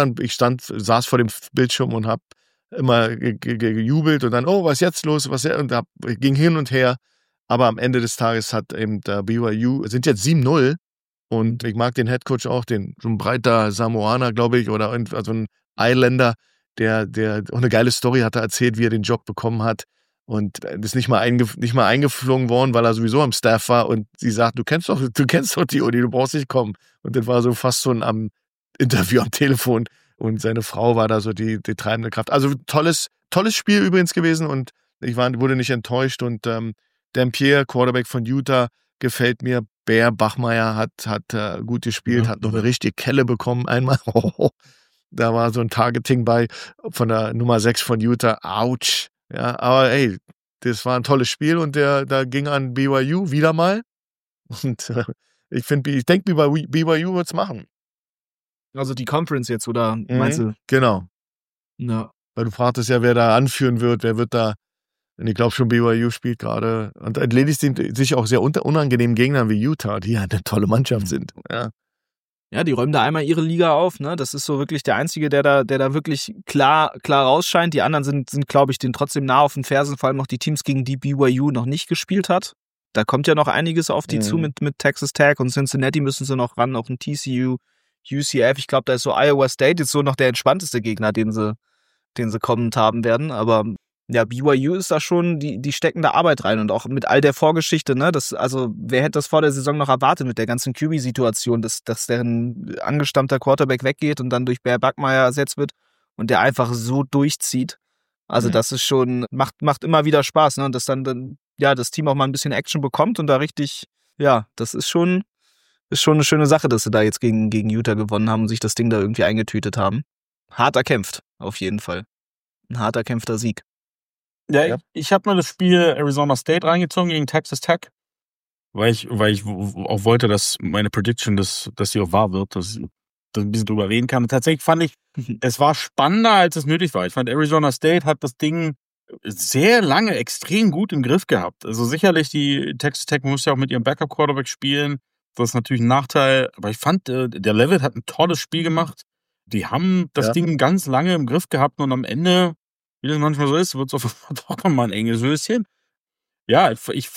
saß vor dem Bildschirm und hab immer gejubelt und dann, oh, was ist jetzt los? Und ging hin und her. Aber am Ende des Tages hat eben der BYU, sind jetzt 7-0 und ich mag den Headcoach auch, so ein breiter Samoaner, glaube ich, oder also ein Islander, der auch eine geile Story hatte erzählt, wie er den Job bekommen hat und ist nicht mal eingeflogen worden, weil er sowieso am Staff war und sie sagt, du kennst doch die Uni, du brauchst nicht kommen. Und das war so fast so ein Interview am Telefon und seine Frau war da so die treibende Kraft. Also tolles Spiel übrigens gewesen und ich wurde nicht enttäuscht und Dampier, Quarterback von Utah, gefällt mir. Bear Bachmeier hat gut gespielt, hat noch eine richtige Kelle bekommen einmal. Da war so ein Targeting bei von der Nummer 6 von Utah. Autsch. Ja, aber ey, das war ein tolles Spiel und da ging an BYU wieder mal. Und ich denke, BYU wird's machen. Also die Conference jetzt, oder meinst du? Genau. Ja. Weil du fragtest ja, wer da anführen wird, wer wird da. Und ich glaube schon, BYU spielt gerade und erledigt sich auch sehr unangenehmen Gegnern wie Utah, die ja eine tolle Mannschaft sind. Ja, die räumen da einmal ihre Liga auf, ne? Das ist so wirklich der Einzige, der da wirklich klar rausscheint. Die anderen sind, glaube ich, denen trotzdem nah auf den Fersen, vor allem auch die Teams, gegen die BYU noch nicht gespielt hat. Da kommt ja noch einiges auf die zu mit Texas Tech und Cincinnati müssen sie noch ran, auch ein TCU, UCF. Ich glaube, da ist so Iowa State jetzt so noch der entspannteste Gegner, den sie kommend haben werden, aber ja, BYU ist da schon, die stecken da Arbeit rein und auch mit all der Vorgeschichte, ne, also wer hätte das vor der Saison noch erwartet mit der ganzen QB-Situation, dass deren angestammter Quarterback weggeht und dann durch Bear Bachmeier ersetzt wird und der einfach so durchzieht. Also das ist schon, macht immer wieder Spaß, ne, und dass dann ja, das Team auch mal ein bisschen Action bekommt und da richtig, ja, das ist schon eine schöne Sache, dass sie da jetzt gegen Utah gewonnen haben und sich das Ding da irgendwie eingetütet haben. Hart erkämpft, auf jeden Fall. Ein hart erkämpfter Sieg. Ja, ich habe mir das Spiel Arizona State reingezogen gegen Texas Tech, weil ich auch wollte, dass meine Prediction, dass sie auch wahr wird, dass ich ein bisschen drüber reden kann. Und tatsächlich fand ich, es war spannender, als es nötig war. Ich fand, Arizona State hat das Ding sehr lange extrem gut im Griff gehabt. Also sicherlich, die Texas Tech muss ja auch mit ihrem Backup-Quarterback spielen. Das ist natürlich ein Nachteil. Aber ich fand, der Levitt hat ein tolles Spiel gemacht. Die haben das Ding ganz lange im Griff gehabt und am Ende, wie das manchmal so ist, wird es doch mal ein enges Höschen. Ja,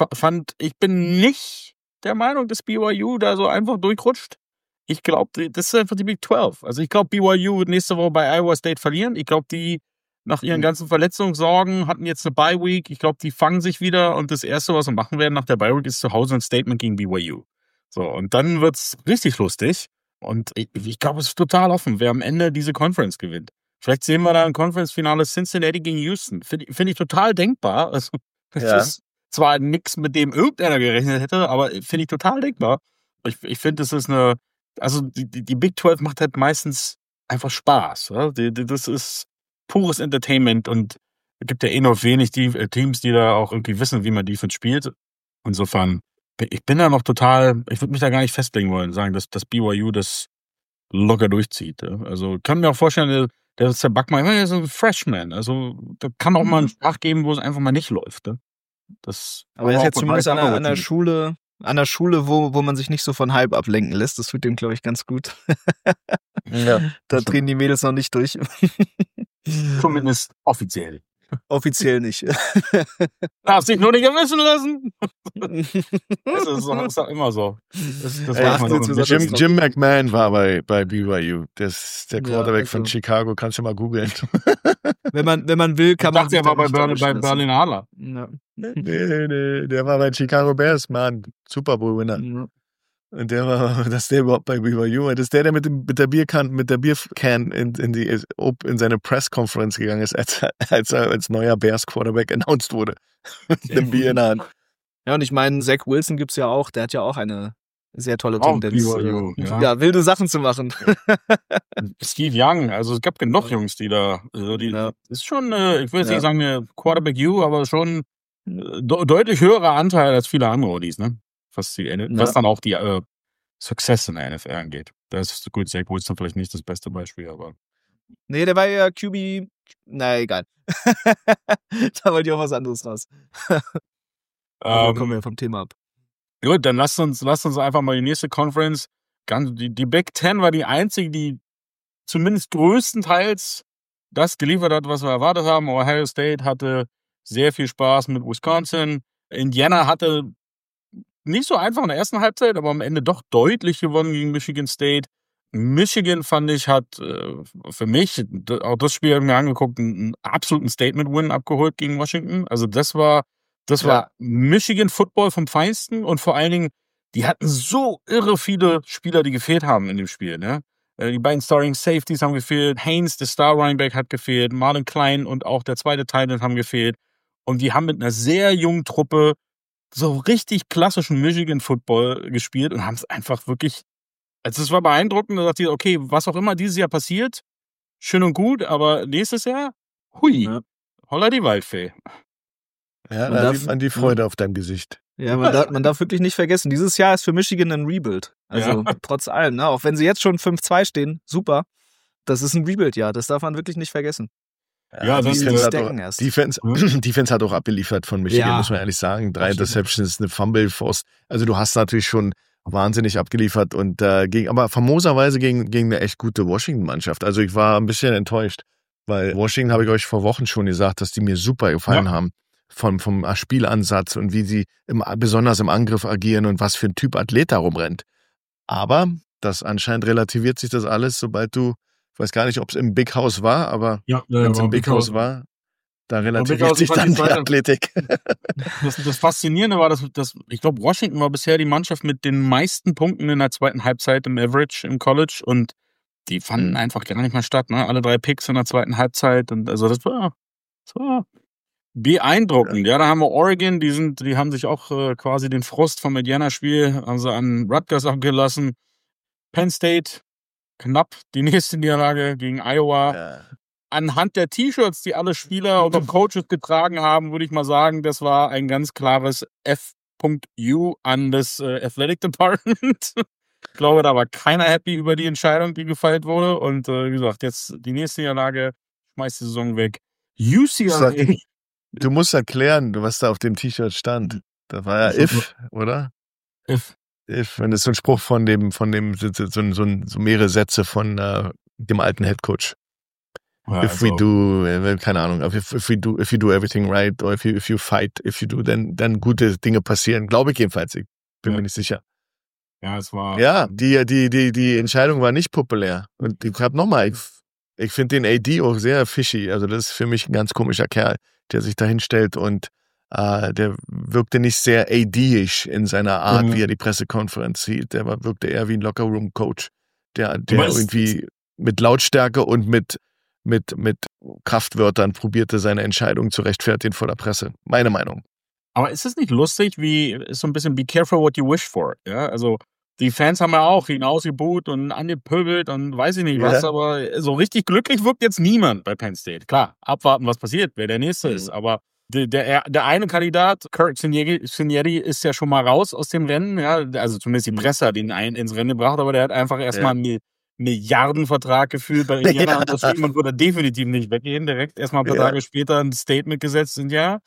ich bin nicht der Meinung, dass BYU da so einfach durchrutscht. Ich glaube, das ist einfach die Big 12. Also ich glaube, BYU wird nächste Woche bei Iowa State verlieren. Ich glaube, die nach ihren ganzen Verletzungssorgen hatten jetzt eine Bye-Week. Ich glaube, die fangen sich wieder und das Erste, was sie machen werden nach der Bye-Week, ist zu Hause ein Statement gegen BYU. So, und dann wird's richtig lustig. Und ich glaube, es ist total offen, wer am Ende diese Conference gewinnt. Vielleicht sehen wir da ein Conference-Finale Cincinnati gegen Houston. Find ich total denkbar. Also, das ist zwar nichts, mit dem irgendeiner gerechnet hätte, aber finde ich total denkbar. Ich finde, das ist die Big 12 macht halt meistens einfach Spaß. Ja? Das ist pures Entertainment und es gibt ja noch wenig Teams, die da auch irgendwie wissen, wie man Defense spielt. Insofern, ich bin da noch total, ich würde mich da gar nicht festlegen wollen, sagen, dass BYU das locker durchzieht. Ja? Also kann mir auch vorstellen, der ist der Bachmeier, ist ein Freshman. Also da kann auch mal einen Sprach geben, wo es einfach mal nicht läuft. Ne? Aber er ist jetzt zumindest an der Schule, wo man sich nicht so von Hype ablenken lässt. Das tut dem, glaube ich, ganz gut. Da drehen die Mädels noch nicht durch. Zumindest offiziell. Offiziell nicht. Darf sich nur nicht erwischen lassen. Das ist auch immer so. Jim McMahon war bei BYU. Das der Quarterback von Chicago. Kannst du mal googeln. Wenn man will, kann man. Der war bei Berlin Adler. Ja. Nee, der war bei Chicago Bears, Mann. Super Bowl-Winner. Ja. Und dass der überhaupt bei BYU war. Das ist der mit der Biercan in seine Press-Conference gegangen ist, als er als neuer Bears-Quarterback announced wurde. Mit dem Bier in der Hand. Ja, und ich meine, Zach Wilson gibt's ja auch. Der hat ja auch eine sehr tolle Tendenz. BYU, ja, wilde Sachen zu machen. Steve Young, also es gab genug Jungs, die da, also ist schon, ich will jetzt nicht sagen eine Quarterback-U, aber schon deutlich höherer Anteil als viele andere Odis, ne? Was dann auch die Success in der NFL angeht. Da ist gut, Zach Wilson vielleicht nicht das beste Beispiel, aber. Nee, der war ja QB. Na, egal. Da wollte ich auch was anderes raus. Aber kommen wir vom Thema ab. Gut, dann lasst uns einfach mal die nächste Conference. Die Big Ten war die einzige, die zumindest größtenteils das geliefert hat, was wir erwartet haben. Ohio State hatte sehr viel Spaß mit Wisconsin. Indiana hatte nicht so einfach in der ersten Halbzeit, aber am Ende doch deutlich gewonnen gegen Michigan State. Michigan, fand ich, hat für mich, auch das Spiel habe ich mir angeguckt, einen absoluten Statement-Win abgeholt gegen Washington. Also das war Michigan Football vom Feinsten und vor allen Dingen, die hatten so irre viele Spieler, die gefehlt haben in dem Spiel. Ne? Die beiden Starting Safeties haben gefehlt, Haynes, der Star Running Back, hat gefehlt, Marlon Klein und auch der zweite Tight haben gefehlt. Und die haben mit einer sehr jungen Truppe so richtig klassischen Michigan Football gespielt und haben es einfach wirklich, also es war beeindruckend, da dachte ich, okay, was auch immer dieses Jahr passiert, schön und gut, aber nächstes Jahr, hui, holla die Waldfee. Ja, da sieht man die Freude auf deinem Gesicht. Ja, man darf wirklich nicht vergessen, dieses Jahr ist für Michigan ein Rebuild. Also trotz allem, ne? Auch wenn sie jetzt schon 5-2 stehen, super. Das ist ein Rebuild-Jahr, das darf man wirklich nicht vergessen. Ja, Defense hat auch abgeliefert von Michigan, muss man ehrlich sagen. 3 Interceptions, eine Fumble Force. Also du hast natürlich schon wahnsinnig abgeliefert und aber famoserweise gegen eine echt gute Washington-Mannschaft. Also ich war ein bisschen enttäuscht, weil Washington, habe ich euch vor Wochen schon gesagt, dass die mir super gefallen haben. Vom Spielansatz und wie sie besonders im Angriff agieren und was für ein Typ Athlet da rumrennt. Aber das anscheinend relativiert sich das alles, sobald du, ich weiß gar nicht, ob es im Big House war, aber wenn es im Big House war, da relativiert sich dann die Athletik. Das Faszinierende war, dass ich glaube, Washington war bisher die Mannschaft mit den meisten Punkten in der zweiten Halbzeit im Average im College und die fanden einfach gar nicht mehr statt. Ne? Alle 3 Picks in der zweiten Halbzeit und also das war beeindruckend. Ja, da haben wir Oregon, die haben sich auch quasi den Frust vom Indiana-Spiel haben sie an Rutgers abgelassen. Penn State, knapp die nächste Niederlage gegen Iowa. Ja. Anhand der T-Shirts, die alle Spieler oder Coaches getragen haben, würde ich mal sagen, das war ein ganz klares F.U. an das Athletic Department. Ich glaube, da war keiner happy über die Entscheidung, die gefällt wurde. Und wie gesagt, jetzt die nächste Niederlage, schmeißt die Saison weg. UCLA. Du musst erklären, was da auf dem T-Shirt stand. Da war ja if, oder? If. Wenn das so ein Spruch von dem so mehrere Sätze von dem alten Headcoach. Ja, if we do, keine Ahnung, if you do everything right, or if you fight, if you do, dann gute Dinge passieren. Glaube ich jedenfalls. Ich bin mir nicht sicher. Ja, es war. Ja, die Entscheidung war nicht populär. Und ich habe nochmal, ich finde den AD auch sehr fishy. Also das ist für mich ein ganz komischer Kerl, der sich da hinstellt und der wirkte nicht sehr AD-isch in seiner Art, wie er die Pressekonferenz sieht. Der wirkte eher wie ein Lockerroom-Coach, der irgendwie mit Lautstärke und mit Kraftwörtern probierte, seine Entscheidung zu rechtfertigen vor der Presse. Meine Meinung. Aber ist es nicht lustig, ist so ein bisschen be careful what you wish for? Ja, also die Fans haben ja auch ihn ausgebuht und angepöbelt und weiß ich nicht was, aber so richtig glücklich wirkt jetzt niemand bei Penn State. Klar, abwarten, was passiert, wer der Nächste ist, aber der eine Kandidat, Kirk Cinieri, ist ja schon mal raus aus dem Rennen, ja, also zumindest die Presse hat ihn ins Rennen gebracht, aber der hat einfach erstmal einen Milliardenvertrag gefühlt bei Indiana unterschrieben und würde definitiv nicht weggehen, direkt erstmal ein paar Tage später ein Statement gesetzt sind, ja,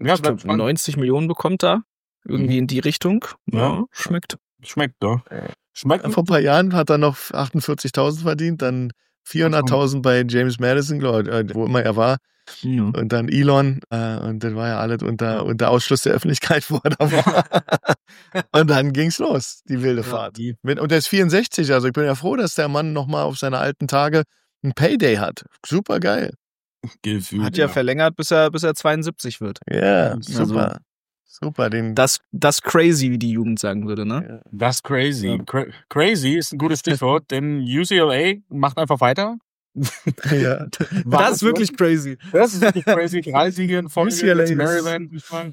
90 Millionen bekommt er, irgendwie in die Richtung, schmeckt. Schmeckt doch. Vor ein paar Jahren hat er noch 48.000 verdient, dann 400.000 bei James Madison, wo immer er war. Ja. Und dann Elon, und das war ja alles unter Ausschluss der Öffentlichkeit, wo er da war. Und dann ging's los, die wilde Fahrt. Und der ist 64, also ich bin ja froh, dass der Mann nochmal auf seine alten Tage ein Payday hat. Super geil. Hat ja verlängert, bis er 72 wird. Ja, super. Also, super. Das crazy, wie die Jugend sagen würde, ne? Das crazy. Ja. Crazy ist ein gutes Stichwort, denn UCLA macht einfach weiter. Ja. Das ist wirklich crazy. Das ist wirklich crazy. 3 Siege in Folge gegen Maryland.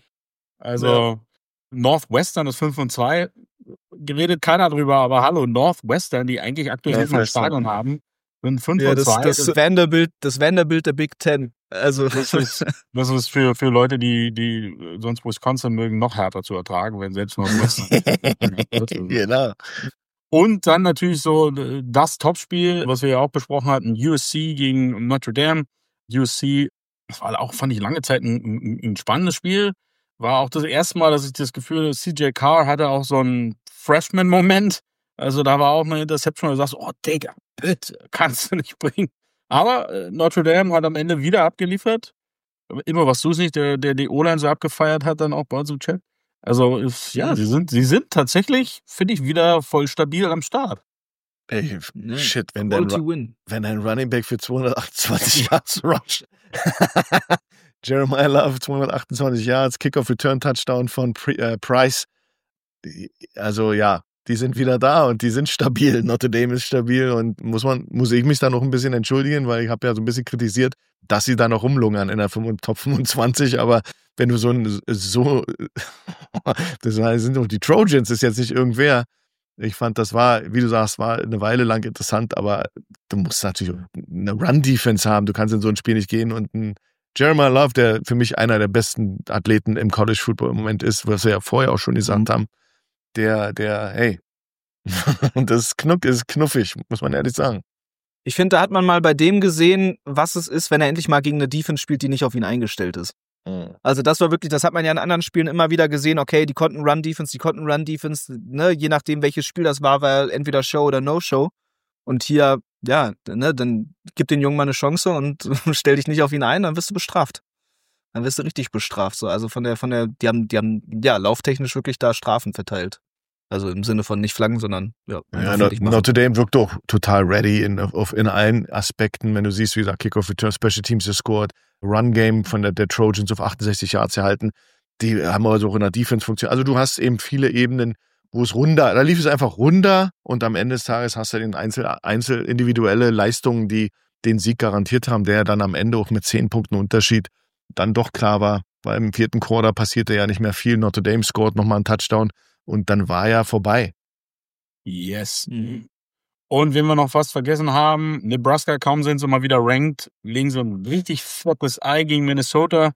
Also Northwestern ist 5-2. Geredet keiner drüber, aber hallo, Northwestern, die eigentlich aktuell nicht mal ein Stadion haben, Sind 5 Ja, und 2. das Vanderbilt der Big Ten. Also Das ist für Leute, die sonst Wisconsin mögen, noch härter zu ertragen, wenn selbst noch Genau. Und dann natürlich so das Topspiel, was wir ja auch besprochen hatten, USC gegen Notre Dame. USC, das war auch, fand ich, lange Zeit ein spannendes Spiel. War auch das erste Mal, dass ich das Gefühl hatte, CJ Carr hatte auch so einen Freshman-Moment. Also da war auch eine Interception, wo du sagst, oh Digga, bitte, kannst du nicht bringen. Aber Notre Dame hat am Ende wieder abgeliefert. Immer was du nicht, der die O-Line so abgefeiert hat, dann auch bei uns im Chat. Also, ja, sie sind tatsächlich, finde ich, wieder voll stabil am Start. Ey, shit, wenn ein Running Back für 228 Yards rusht. Jeremiah Love, 228 Yards, Kickoff-Return-Touchdown von Price. Also ja, die sind wieder da und die sind stabil. Notre Dame ist stabil und muss ich mich da noch ein bisschen entschuldigen, weil ich habe ja so ein bisschen kritisiert, dass sie da noch rumlungern in der Top 25, aber wenn du das sind doch die Trojans, ist jetzt nicht irgendwer. Ich fand, das war, wie du sagst, war eine Weile lang interessant, aber du musst natürlich eine Run-Defense haben. Du kannst in so ein Spiel nicht gehen und ein Jeremiah Love, der für mich einer der besten Athleten im College Football im Moment ist, was wir ja vorher auch schon gesagt haben, hey, das ist knuffig, muss man ehrlich sagen. Ich finde, da hat man mal bei dem gesehen, was es ist, wenn er endlich mal gegen eine Defense spielt, die nicht auf ihn eingestellt ist. Also das war wirklich, das hat man ja in anderen Spielen immer wieder gesehen, okay, die konnten Run-Defense, ne, je nachdem welches Spiel das war entweder Show oder No-Show. Und hier, ja, ne, dann gib den Jungen mal eine Chance und stell dich nicht auf ihn ein, dann wirst du bestraft. Dann wirst du richtig bestraft. So. Also die haben ja lauftechnisch wirklich da Strafen verteilt. Also im Sinne von nicht Flaggen, sondern ja. Notre Dame wirkt doch total ready in allen Aspekten. Wenn du siehst, wie gesagt, Kickoff Return, Special Teams gescored, Run Game von der Trojans auf 68 Yards erhalten. Die haben also auch in der Defense funktioniert. Also du hast eben viele Ebenen, wo es da lief es einfach runter und am Ende des Tages hast du den individuelle Leistungen, die den Sieg garantiert haben, der dann am Ende auch mit 10 Punkten Unterschied dann doch klar war, weil im 4. Quarter passierte ja nicht mehr viel. Notre Dame scored nochmal einen Touchdown. Und dann war ja vorbei. Yes. Und wenn wir noch fast vergessen haben, Nebraska, kaum sind sie mal wieder ranked, legen sie ein richtig fettes Ei gegen Minnesota.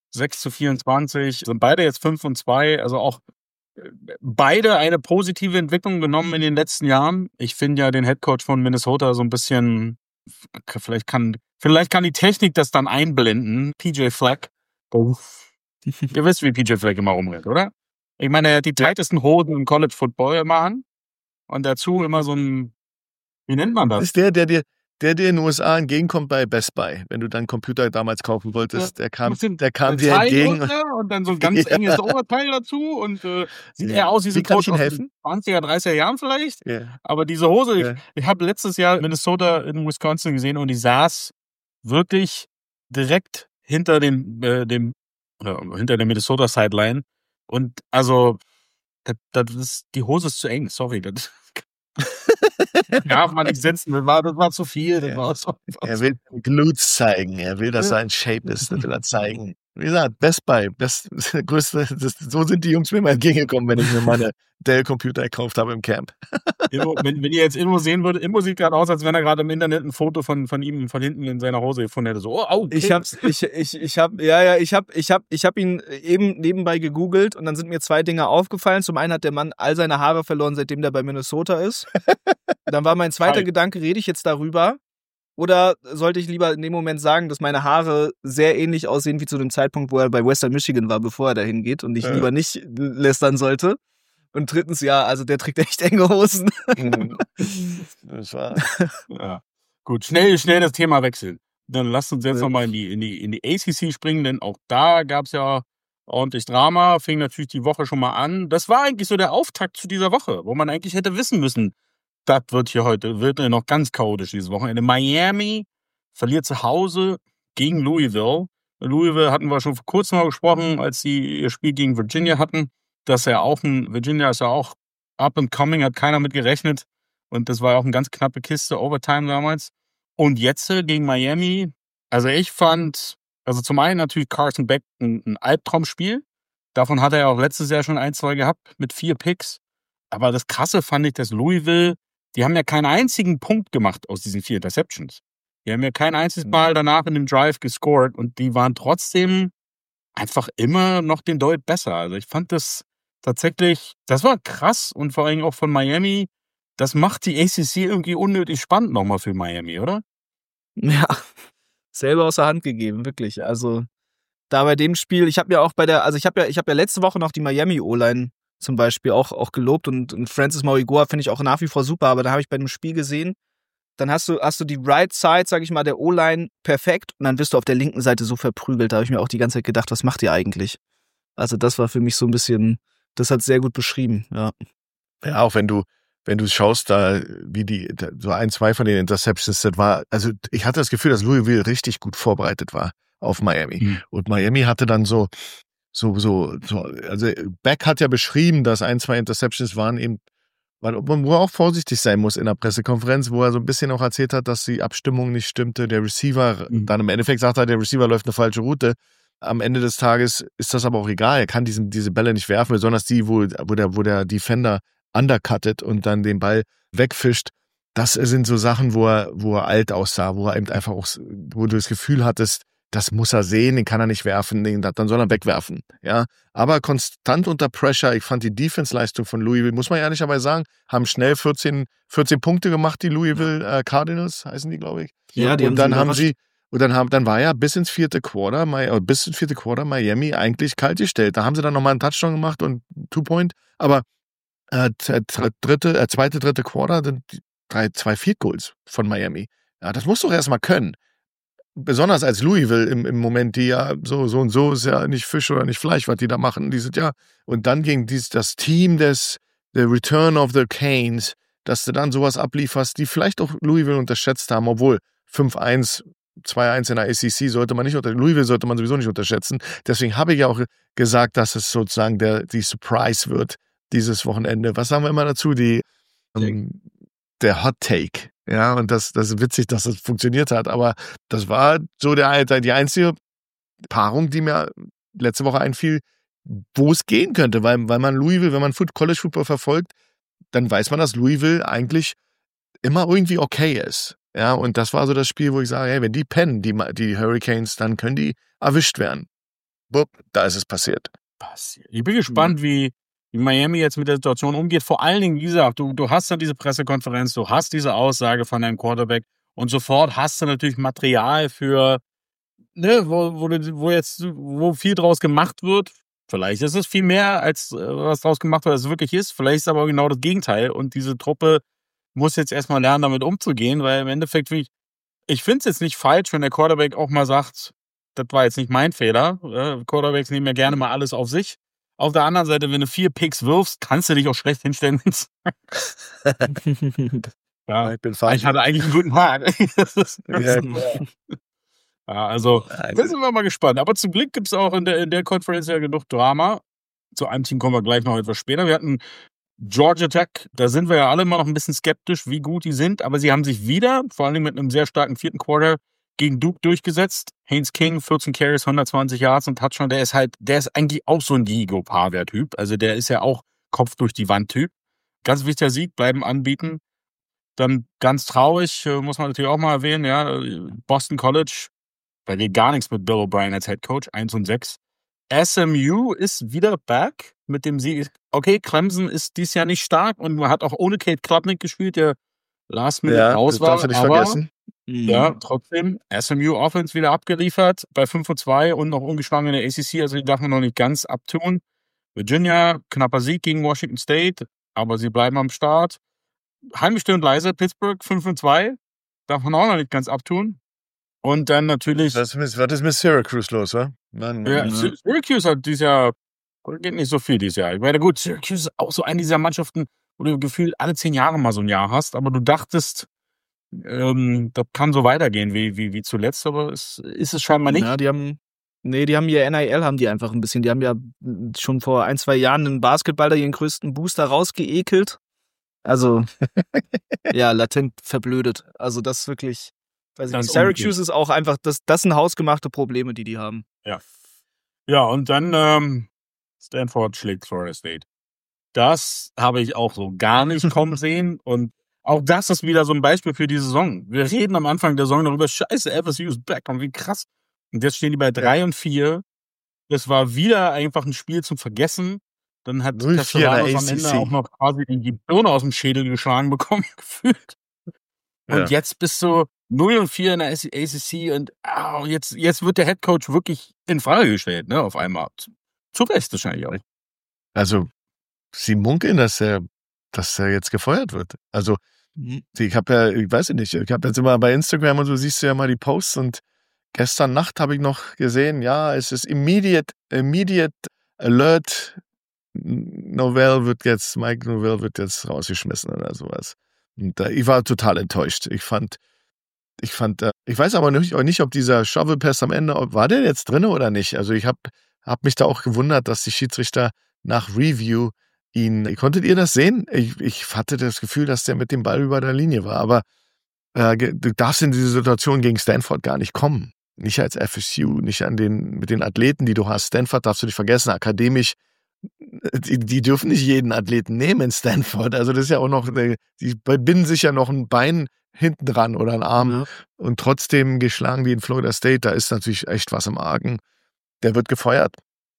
6-24. Sind beide jetzt 5-2. Also auch beide eine positive Entwicklung genommen in den letzten Jahren. Ich finde ja den Headcoach von Minnesota so ein bisschen, vielleicht kann die Technik das dann einblenden. PJ Fleck. Ihr wisst, wie PJ Fleck immer rumrennt, oder? Ich meine, er hat die tightesten Hosen im College Football immer an. Und dazu immer so ein, wie nennt man das? Das ist der dir in den USA entgegenkommt bei Best Buy. Wenn du deinen Computer damals kaufen wolltest, der kam dir entgegen. Und dann so ein ganz enges Oberteil dazu. Und sieht eher aus wie so ein Coach aus den 20er, 30er Jahren vielleicht. Yeah. Aber diese Hose, ich habe letztes Jahr Minnesota in Wisconsin gesehen und die saß wirklich direkt hinter hinter der Minnesota Sideline. Und also, die Hose ist zu eng, sorry. Das darf man nicht setzen, das war zu viel. Er will Glutes zeigen, er will, dass er in Shape ist, das will er zeigen. Wie gesagt, Best Buy, das größte, so sind die Jungs mir mal entgegengekommen, wenn ich mir meine Dell-Computer gekauft habe im Camp. Wenn ihr jetzt Immo sehen würdet, Immo sieht gerade aus, als wenn er gerade im Internet ein Foto von ihm von hinten in seiner Hose gefunden hätte. So, okay. Ich hab ihn eben nebenbei gegoogelt und dann sind mir 2 Dinge aufgefallen. Zum einen hat der Mann all seine Haare verloren, seitdem der bei Minnesota ist. Dann war mein zweiter Gedanke, rede ich jetzt darüber? Oder sollte ich lieber in dem Moment sagen, dass meine Haare sehr ähnlich aussehen wie zu dem Zeitpunkt, wo er bei Western Michigan war, bevor er dahin geht und ich lieber nicht lästern sollte? Und drittens, ja, also der trägt echt enge Hosen. Das war... Ja. Gut, schnell das Thema wechseln. Dann lasst uns jetzt nochmal in die ACC springen, denn auch da gab es ja ordentlich Drama, fing natürlich die Woche schon mal an. Das war eigentlich so der Auftakt zu dieser Woche, wo man eigentlich hätte wissen müssen, das wird ja noch ganz chaotisch dieses Wochenende. Miami verliert zu Hause gegen Louisville. Louisville hatten wir schon vor kurzem mal gesprochen, als sie ihr Spiel gegen Virginia hatten. Virginia ist ja auch up and coming, hat keiner mit gerechnet. Und das war auch eine ganz knappe Kiste, Overtime damals. Und jetzt gegen Miami, also ich fand, zum einen natürlich Carson Beck ein Albtraumspiel. Davon hat er ja auch letztes Jahr schon 1, 2 gehabt mit 4 Picks. Aber das Krasse fand ich, dass Louisville die haben ja keinen einzigen Punkt gemacht aus diesen 4 Interceptions. Die haben ja kein einziges Mal danach in dem Drive gescored und die waren trotzdem einfach immer noch den Deut besser. Also ich fand das tatsächlich, das war krass und vor allem auch von Miami, das macht die ACC irgendwie unnötig spannend nochmal für Miami, oder? Ja, selber aus der Hand gegeben, wirklich. Also da bei dem Spiel, ich habe ja auch ich habe ja letzte Woche noch die Miami O-Line zum Beispiel auch gelobt und Francis Mauigoa finde ich auch nach wie vor super, aber da habe ich bei dem Spiel gesehen, dann hast du die Right Side, sag ich mal, der O-Line perfekt und dann bist du auf der linken Seite so verprügelt. Da habe ich mir auch die ganze Zeit gedacht, was macht ihr eigentlich? Also das war für mich so ein bisschen, das hat sehr gut beschrieben, ja. Ja, auch wenn du schaust, so 1, 2 von den Interceptions, das war, also ich hatte das Gefühl, dass Louisville richtig gut vorbereitet war auf Miami. Und Miami hatte dann also Beck hat ja beschrieben, dass 1, 2 Interceptions waren eben, wo er auch vorsichtig sein muss in der Pressekonferenz, wo er so ein bisschen auch erzählt hat, dass die Abstimmung nicht stimmte, der Receiver, dann im Endeffekt sagt er, der Receiver läuft eine falsche Route. Am Ende des Tages ist das aber auch egal, er kann diese Bälle nicht werfen, besonders die, wo der Defender undercuttet und dann den Ball wegfischt. Das sind so Sachen, wo er alt aussah, wo er eben einfach auch, wo du das Gefühl hattest, das muss er sehen, den kann er nicht werfen, dann soll er wegwerfen. Ja, aber konstant unter Pressure. Ich fand die Defense-Leistung von Louisville, muss man ja ehrlicherweise sagen, haben schnell 14 Punkte gemacht, die Louisville Cardinals heißen die, glaube ich. Ja, die und dann dann war ja bis ins vierte Quarter Miami eigentlich kalt gestellt. Da haben sie dann nochmal einen Touchdown gemacht und 2-Point, aber zweite, dritte Quarter sind 2 Field Goals von Miami. Ja, das musst du doch erstmal können. Besonders als Louisville im Moment, die ja so und so ist ja nicht Fisch oder nicht Fleisch, was die da machen. Die sind ja, und dann gegen das Team The Return of the Canes, dass du dann sowas ablieferst, die vielleicht auch Louisville unterschätzt haben, obwohl 5-1, 2-1 in der ACC Louisville sollte man sowieso nicht unterschätzen. Deswegen habe ich ja auch gesagt, dass es sozusagen die Surprise wird dieses Wochenende. Was sagen wir immer dazu? Der Hot Take. Ja, und das ist witzig, dass das funktioniert hat, aber das war so die einzige Paarung, die mir letzte Woche einfiel, wo es gehen könnte, weil man Louisville, wenn man College Football verfolgt, dann weiß man, dass Louisville eigentlich immer irgendwie okay ist. Ja, und das war so das Spiel, wo ich sage, hey, wenn die pennen, die Hurricanes, dann können die erwischt werden. Bupp, da ist es passiert. Ich bin gespannt, wie Miami jetzt mit der Situation umgeht. Vor allen Dingen, wie gesagt, du hast dann diese Pressekonferenz, du hast diese Aussage von deinem Quarterback und sofort hast du natürlich Material für, ne, wo viel draus gemacht wird. Vielleicht ist es viel mehr, als was draus gemacht wird, als es wirklich ist. Vielleicht ist aber genau das Gegenteil. Und diese Truppe muss jetzt erstmal lernen, damit umzugehen, weil im Endeffekt finde ich finde es jetzt nicht falsch, wenn der Quarterback auch mal sagt, das war jetzt nicht mein Fehler. Quarterbacks nehmen ja gerne mal alles auf sich. Auf der anderen Seite, wenn du 4 Picks wirfst, kannst du dich auch schlecht hinstellen. Ja, ich bin fein. Ich hatte eigentlich einen guten Tag. Ja, also, da sind wir mal gespannt. Aber zum Glück gibt es auch in der Conference ja genug Drama. Zu einem Team kommen wir gleich noch etwas später. Wir hatten Georgia Tech, da sind wir ja alle immer noch ein bisschen skeptisch, wie gut die sind. Aber sie haben sich wieder, vor allem mit einem sehr starken 4. Quarter, gegen Duke durchgesetzt. Haynes King, 14 Carries, 120 Yards und Touchdown. Der ist eigentlich auch so ein Diego Pavia-Typ. Also der ist ja auch Kopf durch die Wand-Typ. Ganz wichtiger Sieg, bleiben anbieten. Dann ganz traurig, muss man natürlich auch mal erwähnen, ja, Boston College, da geht gar nichts mit Bill O'Brien als Head Coach, 1-6. SMU ist wieder back mit dem Sieg. Okay, Clemson ist dieses Jahr nicht stark und man hat auch ohne Kate Klubnik gespielt, der last minute raus war. Das darfst du nicht vergessen. Ja, trotzdem, SMU Offense wieder abgeliefert bei 5-2 und noch ungeschlagen in der ACC, also die darf man noch nicht ganz abtun. Virginia, knapper Sieg gegen Washington State, aber sie bleiben am Start. Heimlich still und leise, Pittsburgh 5-2, darf man auch noch nicht ganz abtun. Und dann natürlich... Was ist mit Syracuse los, wa? Syracuse hat dieses Jahr, geht nicht so viel dieses Jahr. Ich meine, gut, Syracuse ist auch so eine dieser Mannschaften, wo du gefühlt alle 10 Jahre mal so ein Jahr hast, aber du dachtest, das kann so weitergehen wie zuletzt, aber ist es scheinbar nicht. Ja, die haben ihr NIL haben die einfach ein bisschen. Die haben ja schon vor 1, 2 Jahren einen Basketball da ihren größten Booster rausgeekelt. Also, ja, latent verblödet. Also das ist wirklich, weiß ich nicht. Syracuse ist auch einfach, das sind hausgemachte Probleme, die haben. Ja. Ja, und dann Stanford schlägt Florida State. Das habe ich auch so gar nicht kommen sehen und auch das ist wieder so ein Beispiel für die Saison. Wir reden am Anfang der Saison darüber, scheiße, FSU ist back und wie krass. Und jetzt stehen die bei 3-4. Das war wieder einfach ein Spiel zum Vergessen. Dann hat Castellanos am Ende auch noch quasi die Birne aus dem Schädel geschlagen bekommen, gefühlt. Und jetzt bist du 0-4 in der ACC und jetzt wird der Headcoach wirklich in Frage gestellt, ne, auf einmal. Zu Recht wahrscheinlich auch. Also, sie munkeln, dass er jetzt gefeuert wird. Also, ich habe jetzt immer bei Instagram und so, siehst du ja mal die Posts und gestern Nacht habe ich noch gesehen, ja, es ist immediate alert, Mike Novell wird jetzt rausgeschmissen oder sowas. Und ich war total enttäuscht. Ich weiß aber nicht, ob dieser Shovel Pass am Ende, war der jetzt drin oder nicht? Also ich habe mich da auch gewundert, dass die Schiedsrichter nach Review konntet ihr das sehen? Ich hatte das Gefühl, dass der mit dem Ball über der Linie war, aber du darfst in diese Situation gegen Stanford gar nicht kommen. Nicht als FSU, nicht mit den Athleten, die du hast. Stanford darfst du nicht vergessen, akademisch, die dürfen nicht jeden Athleten nehmen in Stanford. Also das ist ja auch noch, die binden sich ja noch ein Bein hinten dran oder ein Arm und trotzdem geschlagen die in Florida State. Da ist natürlich echt was im Argen. Der wird gefeuert.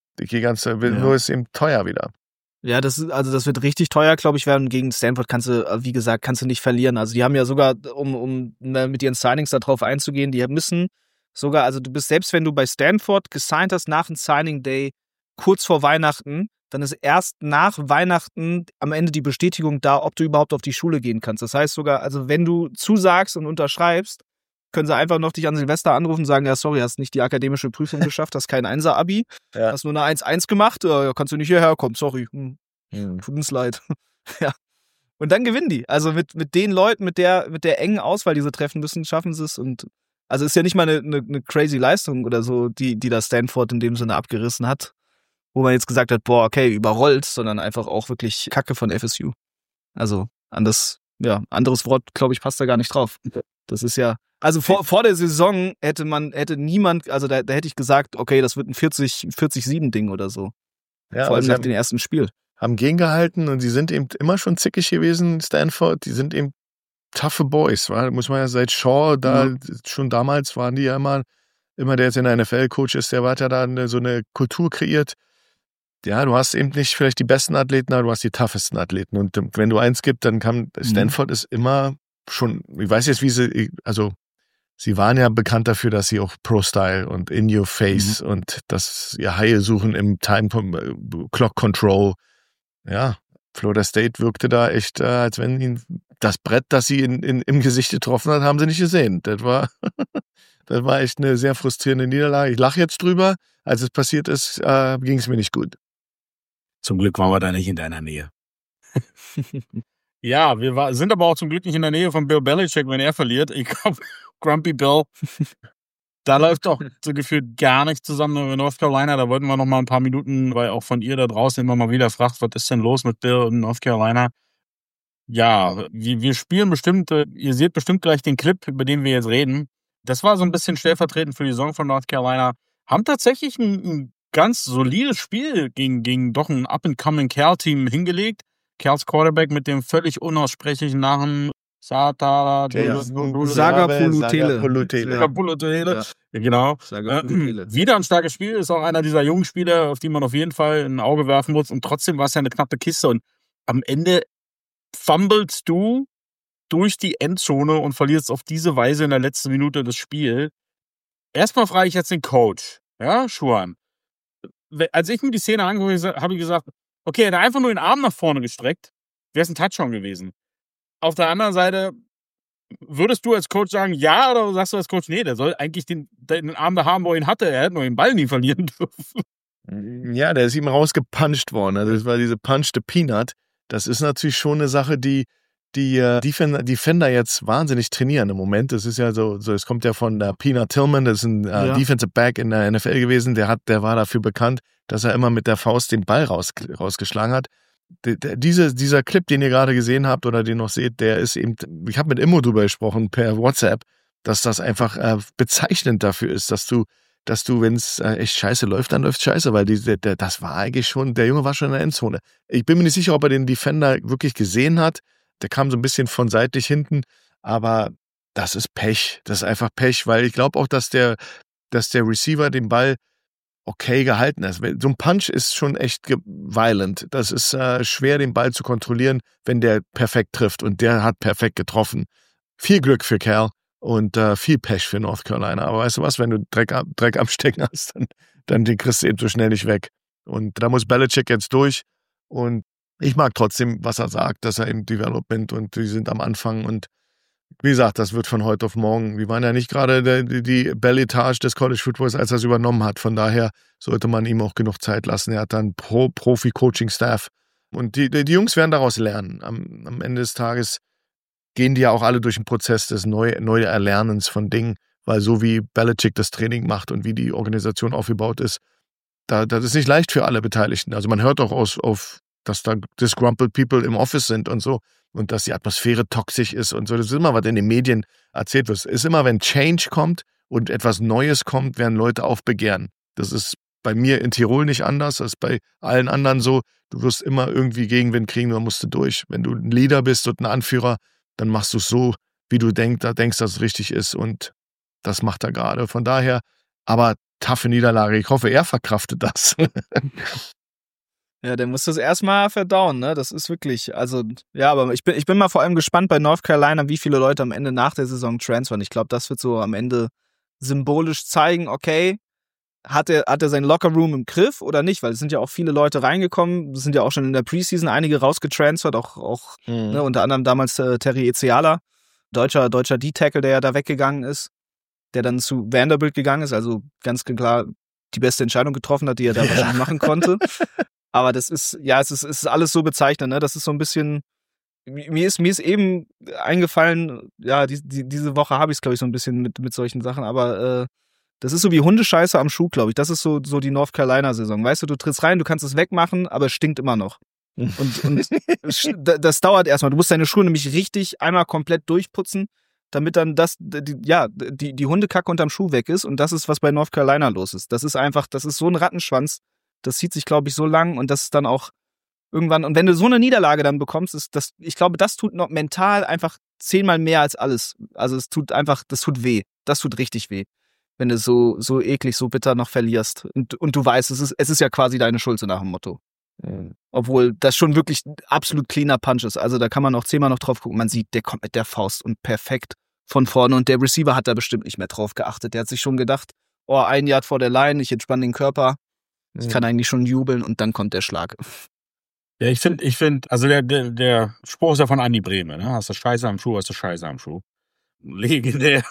Nur ist ihm teuer wieder. Ja, das wird richtig teuer, glaube ich, werden. Gegen Stanford kannst du nicht verlieren. Also die haben ja sogar, um mit ihren Signings da drauf einzugehen, die müssen sogar, also du bist, selbst wenn du bei Stanford gesigned hast nach dem Signing Day, kurz vor Weihnachten, dann ist erst nach Weihnachten am Ende die Bestätigung da, ob du überhaupt auf die Schule gehen kannst. Das heißt sogar, also wenn du zusagst und unterschreibst, können sie einfach noch dich an Silvester anrufen und sagen, ja sorry, hast nicht die akademische Prüfung geschafft, hast kein 1er-Abi, hast nur eine 1-1 gemacht, kannst du nicht hierher kommen, sorry. Tut uns leid. Ja. Und dann gewinnen die. Also mit den Leuten, mit der engen Auswahl, die sie treffen müssen, schaffen sie es. Und also ist ja nicht mal eine crazy Leistung oder so, die da Stanford in dem Sinne abgerissen hat, wo man jetzt gesagt hat, boah, okay, überrollt, sondern einfach auch wirklich Kacke von FSU. Also anderes Wort, glaube ich, passt da gar nicht drauf. Das ist ja, also vor der Saison hätte niemand, also da hätte ich gesagt, okay, das wird ein 40-7-Ding oder so. Ja, vor allem nach dem ersten Spiel. Haben gegengehalten und sie sind eben immer schon zickig gewesen, Stanford. Die sind eben toughe Boys, muss man ja seit Shaw, schon damals waren die ja immer der jetzt in der NFL Coach ist, der hat ja da so eine Kultur kreiert. Ja, du hast eben nicht vielleicht die besten Athleten, aber du hast die toughesten Athleten. Und wenn du eins gibt, dann Stanford ist immer schon, ich weiß jetzt, sie waren ja bekannt dafür, dass sie auch Pro-Style und in your face und das Haie suchen im Time Clock Control. Ja, Florida State wirkte da echt, als wenn ihnen das Brett, das sie im Gesicht getroffen hat, haben sie nicht gesehen. Das war echt eine sehr frustrierende Niederlage. Ich lache jetzt drüber. Als es passiert ist, ging es mir nicht gut. Zum Glück waren wir da nicht in deiner Nähe. Ja, wir sind aber auch zum Glück nicht in der Nähe von Bill Belichick, wenn er verliert. Ich glaube, Grumpy Bill, da läuft auch so gefühlt gar nichts zusammen in North Carolina. Da wollten wir noch mal ein paar Minuten, weil auch von ihr da draußen immer mal wieder fragt, was ist denn los mit Bill in North Carolina? Ja, wir spielen bestimmt, ihr seht bestimmt gleich den Clip, über den wir jetzt reden. Das war so ein bisschen stellvertretend für die Saison von North Carolina. Haben tatsächlich ein ganz solides Spiel gegen doch ein up-and-coming Cal-Team hingelegt. Cals Quarterback mit dem völlig unaussprechlichen Namen Sagapulutele. Genau. Wieder ein starkes Spiel, ist auch einer dieser jungen Spieler, auf die man auf jeden Fall ein Auge werfen muss. Und trotzdem war es ja eine knappe Kiste. Und am Ende fummelst du durch die Endzone und verlierst auf diese Weise in der letzten Minute das Spiel. Erstmal frage ich jetzt den Coach, ja, Schuhan. Als ich mir die Szene angeguckt habe, habe ich gesagt, okay, er hat einfach nur den Arm nach vorne gestreckt, wäre es ein Touchdown gewesen. Auf der anderen Seite, würdest du als Coach sagen, ja, oder sagst du als Coach, nee, der soll eigentlich den Arm da haben, wo er ihn hatte, er hätte nur den Ball nie verlieren dürfen. Ja, der ist ihm rausgepuncht worden, also das war diese Punch the Peanut. Das ist natürlich schon eine Sache, die Defender jetzt wahnsinnig trainieren im Moment. Das ist ja so es kommt ja von Peanut Tillman, das ist ein Defensive Back in der NFL gewesen, der war dafür bekannt, dass er immer mit der Faust den Ball rausgeschlagen hat. Dieser Clip, den ihr gerade gesehen habt oder den noch seht, der ist eben, ich habe mit Immo drüber gesprochen per WhatsApp, dass das einfach bezeichnend dafür ist, dass du, wenn es echt scheiße läuft, dann läuft scheiße, weil das war eigentlich schon, der Junge war schon in der Endzone. Ich bin mir nicht sicher, ob er den Defender wirklich gesehen hat. Der kam so ein bisschen von seitlich hinten, aber das ist Pech. Das ist einfach Pech, weil ich glaube auch, dass der Receiver den Ball okay gehalten ist. So ein Punch ist schon echt violent. Das ist schwer, den Ball zu kontrollieren, wenn der perfekt trifft. Und der hat perfekt getroffen. Viel Glück für Cal und viel Pech für North Carolina. Aber weißt du was, wenn du Dreck am Stecken hast, dann den kriegst du eben so schnell nicht weg. Und da muss Belichick jetzt durch. Und ich mag trotzdem, was er sagt, dass er im Development und die sind am Anfang. Und wie gesagt, das wird von heute auf morgen. Wir waren ja nicht gerade die Belletage des College Footballs, als er es übernommen hat. Von daher sollte man ihm auch genug Zeit lassen. Er hat dann Profi-Coaching-Staff. Und die Jungs werden daraus lernen. Am Ende des Tages gehen die ja auch alle durch den Prozess des Neuerlernens von Dingen. Weil so wie Belichick das Training macht und wie die Organisation aufgebaut ist, das ist nicht leicht für alle Beteiligten. Also man hört auch dass da disgruntled People im Office sind und so. Und dass die Atmosphäre toxisch ist und so. Das ist immer, was in den Medien erzählt wird. Es ist immer, wenn Change kommt und etwas Neues kommt, werden Leute aufbegehren. Das ist bei mir in Tirol nicht anders. Das ist bei allen anderen so. Du wirst immer irgendwie Gegenwind kriegen, dann musst du durch. Wenn du ein Leader bist und ein Anführer, dann machst du es so, wie du denkst, dass es richtig ist. Und das macht er gerade. Von daher, aber taffe Niederlage. Ich hoffe, er verkraftet das. Ja, der muss das erstmal verdauen, ne? Das ist wirklich, also, ja, aber ich bin mal vor allem gespannt bei North Carolina, wie viele Leute am Ende nach der Saison transfern. Ich glaube, das wird so am Ende symbolisch zeigen, okay, hat er seinen Lockerroom im Griff oder nicht? Weil es sind ja auch viele Leute reingekommen, es sind ja auch schon in der Preseason einige rausgetransfert, auch ne, unter anderem damals Terry Ezeala, deutscher D-Tackle, der ja da weggegangen ist, der dann zu Vanderbilt gegangen ist, also ganz klar die beste Entscheidung getroffen hat, die er da wahrscheinlich machen konnte. Aber das ist, ja, es ist alles so bezeichnend, ne? Das ist so ein bisschen, mir ist eben eingefallen, ja, diese Woche habe ich es, glaube ich, so ein bisschen mit solchen Sachen, aber das ist so wie Hundescheiße am Schuh, glaube ich. Das ist so die North Carolina-Saison. Weißt du trittst rein, du kannst es wegmachen, aber es stinkt immer noch. Und das dauert erstmal. Du musst deine Schuhe nämlich richtig einmal komplett durchputzen, damit dann die Hundekacke unterm Schuh weg ist. Und das ist, was bei North Carolina los ist. Das ist so ein Rattenschwanz. Das zieht sich, glaube ich, so lang und das ist dann auch irgendwann, und wenn du so eine Niederlage dann bekommst, ich glaube, das tut noch mental einfach 10-mal mehr als alles. Also das tut weh. Das tut richtig weh. Wenn du so eklig, so bitter noch verlierst. Und du weißt, es ist ja quasi deine Schuld, so nach dem Motto. Obwohl das schon wirklich ein absolut cleaner Punch ist. Also da kann man auch 10-mal noch drauf gucken. Man sieht, der kommt mit der Faust und perfekt von vorne und der Receiver hat da bestimmt nicht mehr drauf geachtet. Der hat sich schon gedacht, 1 Yard vor der Line, ich entspanne den Körper. Ich kann eigentlich schon jubeln und dann kommt der Schlag. Ja, ich finde, also der Spruch ist ja von Andi Brehme, ne? Hast du Scheiße am Schuh, hast du Scheiße am Schuh. Legendär.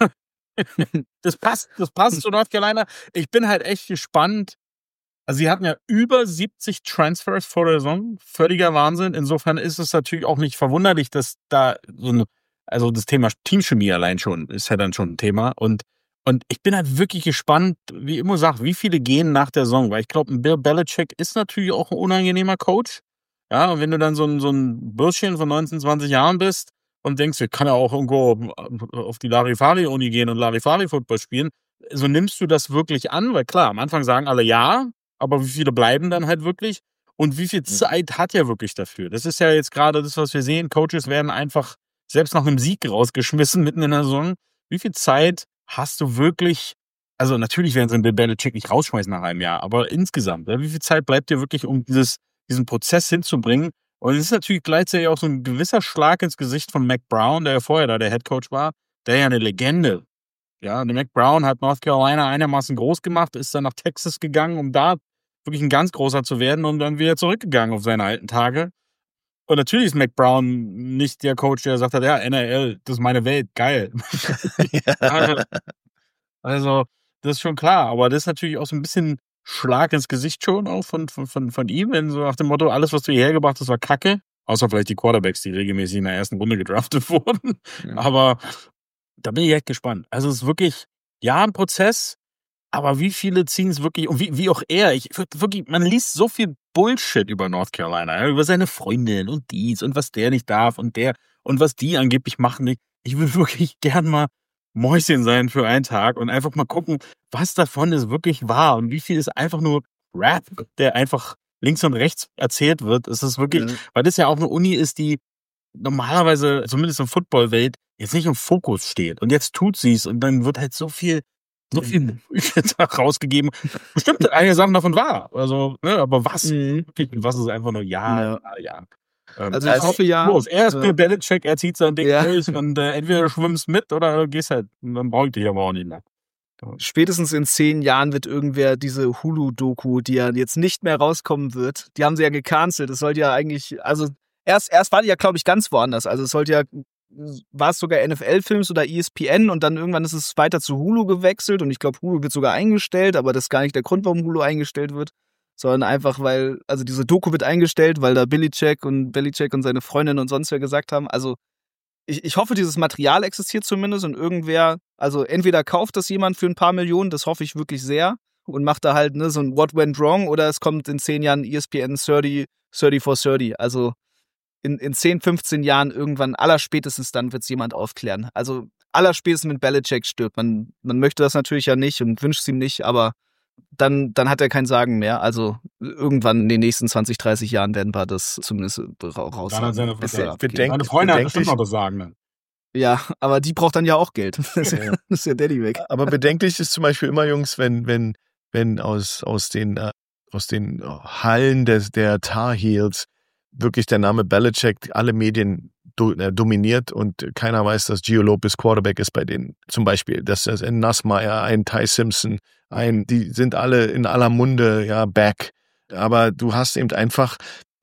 Das passt zu North Carolina. Ich bin halt echt gespannt. Also sie hatten ja über 70 Transfers vor der Saison. Völliger Wahnsinn. Insofern ist es natürlich auch nicht verwunderlich, dass da also das Thema Teamchemie allein schon ist ja dann schon ein Thema. Und ich bin halt wirklich gespannt, wie immer sagt, wie viele gehen nach der Saison. Weil ich glaube, ein Bill Belichick ist natürlich auch ein unangenehmer Coach. Ja, und wenn du dann so ein Bürschchen von 19, 20 Jahren bist und denkst, ich kann ja auch irgendwo auf die Larifari-Uni gehen und Larifari-Football spielen, so nimmst du das wirklich an? Weil klar, am Anfang sagen alle ja, aber wie viele bleiben dann halt wirklich? Und wie viel Zeit hat er wirklich dafür? Das ist ja jetzt gerade das, was wir sehen. Coaches werden einfach selbst nach einem Sieg rausgeschmissen mitten in der Saison. Wie viel Zeit hast du wirklich, also natürlich werden sie den Bill Belichick nicht rausschmeißen nach einem Jahr, aber insgesamt, wie viel Zeit bleibt dir wirklich, um diesen Prozess hinzubringen? Und es ist natürlich gleichzeitig auch so ein gewisser Schlag ins Gesicht von Mac Brown, der ja vorher da der Headcoach war, der ja eine Legende. Ja, der Mac Brown hat North Carolina einigermaßen groß gemacht, ist dann nach Texas gegangen, um da wirklich ein ganz großer zu werden und dann wieder zurückgegangen auf seine alten Tage. Und natürlich ist Mac Brown nicht der Coach, der sagt hat, ja, NRL, das ist meine Welt, geil. Also, das ist schon klar, aber das ist natürlich auch so ein bisschen Schlag ins Gesicht schon auch von ihm, wenn so nach dem Motto, alles, was du hierher gebracht hast, war Kacke. Außer vielleicht die Quarterbacks, die regelmäßig in der ersten Runde gedraftet wurden. Ja. Aber da bin ich echt gespannt. Also es ist wirklich, ja, ein Prozess, aber wie viele ziehen es wirklich, und wie auch er, man liest so viel Bullshit über North Carolina, über seine Freundin und dies und was der nicht darf und der und was die angeblich machen. Ich will wirklich gern mal Mäuschen sein für einen Tag und einfach mal gucken, was davon ist wirklich wahr und wie viel ist einfach nur Rap, der einfach links und rechts erzählt wird. Es ist wirklich, weil das ja auch eine Uni ist, die normalerweise, zumindest in Football-Welt, jetzt nicht im Fokus steht. Und jetzt tut sie es und dann wird halt so viel rausgegeben. Bestimmt einige Sachen davon wahr. Also, ne, aber was? Was ist einfach nur ja. Also ich hoffe ja. Los, er ist Bill Belichick, er zieht sein Ding durch und entweder du schwimmst mit oder du gehst halt. Dann brauche ich dich aber auch nicht mehr. Spätestens in 10 Jahren wird irgendwer diese Hulu-Doku, die ja jetzt nicht mehr rauskommen wird, die haben sie ja gecancelt. Das sollte ja eigentlich, also erst war die ja, glaube ich, ganz woanders. Also es sollte ja, war es sogar NFL-Films oder ESPN und dann irgendwann ist es weiter zu Hulu gewechselt und ich glaube, Hulu wird sogar eingestellt, aber das ist gar nicht der Grund, warum Hulu eingestellt wird, sondern einfach, weil, also diese Doku wird eingestellt, weil da Belichick und seine Freundin und sonst wer gesagt haben, also ich hoffe, dieses Material existiert zumindest und irgendwer, also entweder kauft das jemand für ein paar Millionen, das hoffe ich wirklich sehr, und macht da halt so ein What Went Wrong, oder es kommt in 10 Jahren ESPN 30 for 30. Also in 10, 15 Jahren irgendwann, allerspätestens dann wird es jemand aufklären. Also allerspätestens mit Belichick stirbt. Man möchte das natürlich ja nicht und wünscht es ihm nicht, aber dann hat er kein Sagen mehr. Also irgendwann in den nächsten 20, 30 Jahren werden wir das zumindest raus. Dann hat seine Freundin hat bestimmt noch das Sagen. Ne? Ja, aber die braucht dann ja auch Geld. Das ist ja Daddy weg. Aber bedenklich ist zum Beispiel immer, Jungs, wenn aus den Hallen der Tar Heels wirklich der Name Belichick alle Medien dominiert und keiner weiß, dass Gio Lopez Quarterback ist bei denen. Zum Beispiel, dass ein Nassmeyer, ein Ty Simpson, die sind alle in aller Munde, ja, back. Aber du hast eben einfach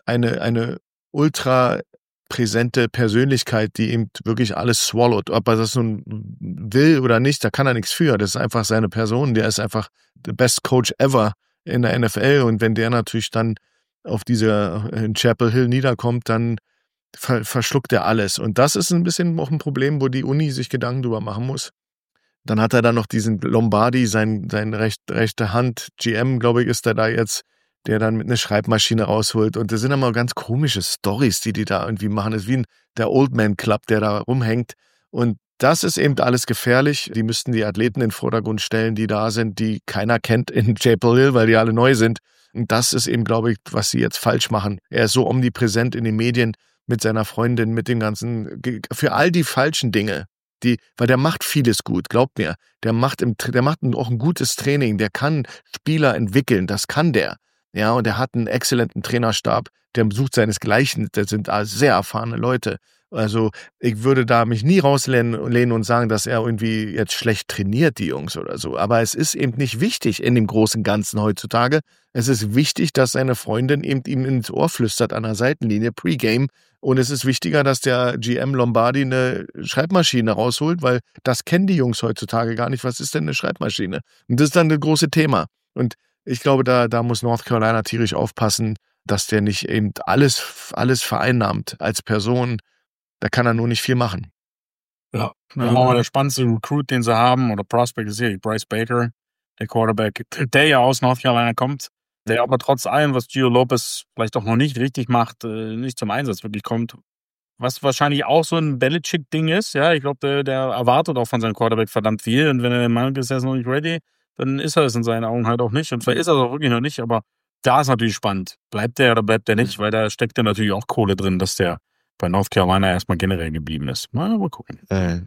eine ultra präsente Persönlichkeit, die eben wirklich alles swallowt. Ob er das nun will oder nicht, da kann er nichts für. Das ist einfach seine Person. Der ist einfach the best coach ever in der NFL. Und wenn der natürlich dann auf in Chapel Hill niederkommt, dann verschluckt er alles. Und das ist ein bisschen auch ein Problem, wo die Uni sich Gedanken drüber machen muss. Dann hat er dann noch diesen Lombardi, sein rechte Hand, GM, glaube ich, ist er da jetzt, der dann mit einer Schreibmaschine rausholt. Und das sind immer ganz komische Storys, die da irgendwie machen. Das ist wie der Old Man Club, der da rumhängt. Und das ist eben alles gefährlich. Die müssten die Athleten in den Vordergrund stellen, die da sind, die keiner kennt in Chapel Hill, weil die alle neu sind. Und das ist eben, glaube ich, was sie jetzt falsch machen. Er ist so omnipräsent in den Medien mit seiner Freundin, mit dem ganzen, für all die falschen Dinge. Weil der macht vieles gut, glaubt mir. Der macht auch ein gutes Training. Der kann Spieler entwickeln, das kann der. Ja, und er hat einen exzellenten Trainerstab, der sucht seinesgleichen. Das sind sehr erfahrene Leute. Also ich würde da mich nie rauslehnen und sagen, dass er irgendwie jetzt schlecht trainiert, die Jungs oder so. Aber es ist eben nicht wichtig in dem großen Ganzen heutzutage. Es ist wichtig, dass seine Freundin eben ihm ins Ohr flüstert an der Seitenlinie, Pre-Game. Und es ist wichtiger, dass der GM Lombardi eine Schreibmaschine rausholt, weil das kennen die Jungs heutzutage gar nicht. Was ist denn eine Schreibmaschine? Und das ist dann das große Thema. Und ich glaube, da muss North Carolina tierisch aufpassen, dass der nicht eben alles vereinnahmt als Person. Da kann er nur nicht viel machen. Ja, dann haben wir der spannendste Recruit, den sie haben, oder Prospect ist hier, Bryce Baker, der Quarterback, der ja aus North Carolina kommt, der aber trotz allem, was Gio Lopez vielleicht auch noch nicht richtig macht, nicht zum Einsatz wirklich kommt. Was wahrscheinlich auch so ein Belichick-Ding ist, ja, ich glaube, der erwartet auch von seinem Quarterback verdammt viel und wenn er der Meinung ist, er ist noch nicht ready, dann ist er es in seinen Augen halt auch nicht und vielleicht ist er es auch wirklich noch nicht, aber da ist natürlich spannend. Bleibt der oder bleibt der nicht, weil da steckt ja natürlich auch Kohle drin, dass der bei North Carolina erstmal generell geblieben ist. Mal gucken.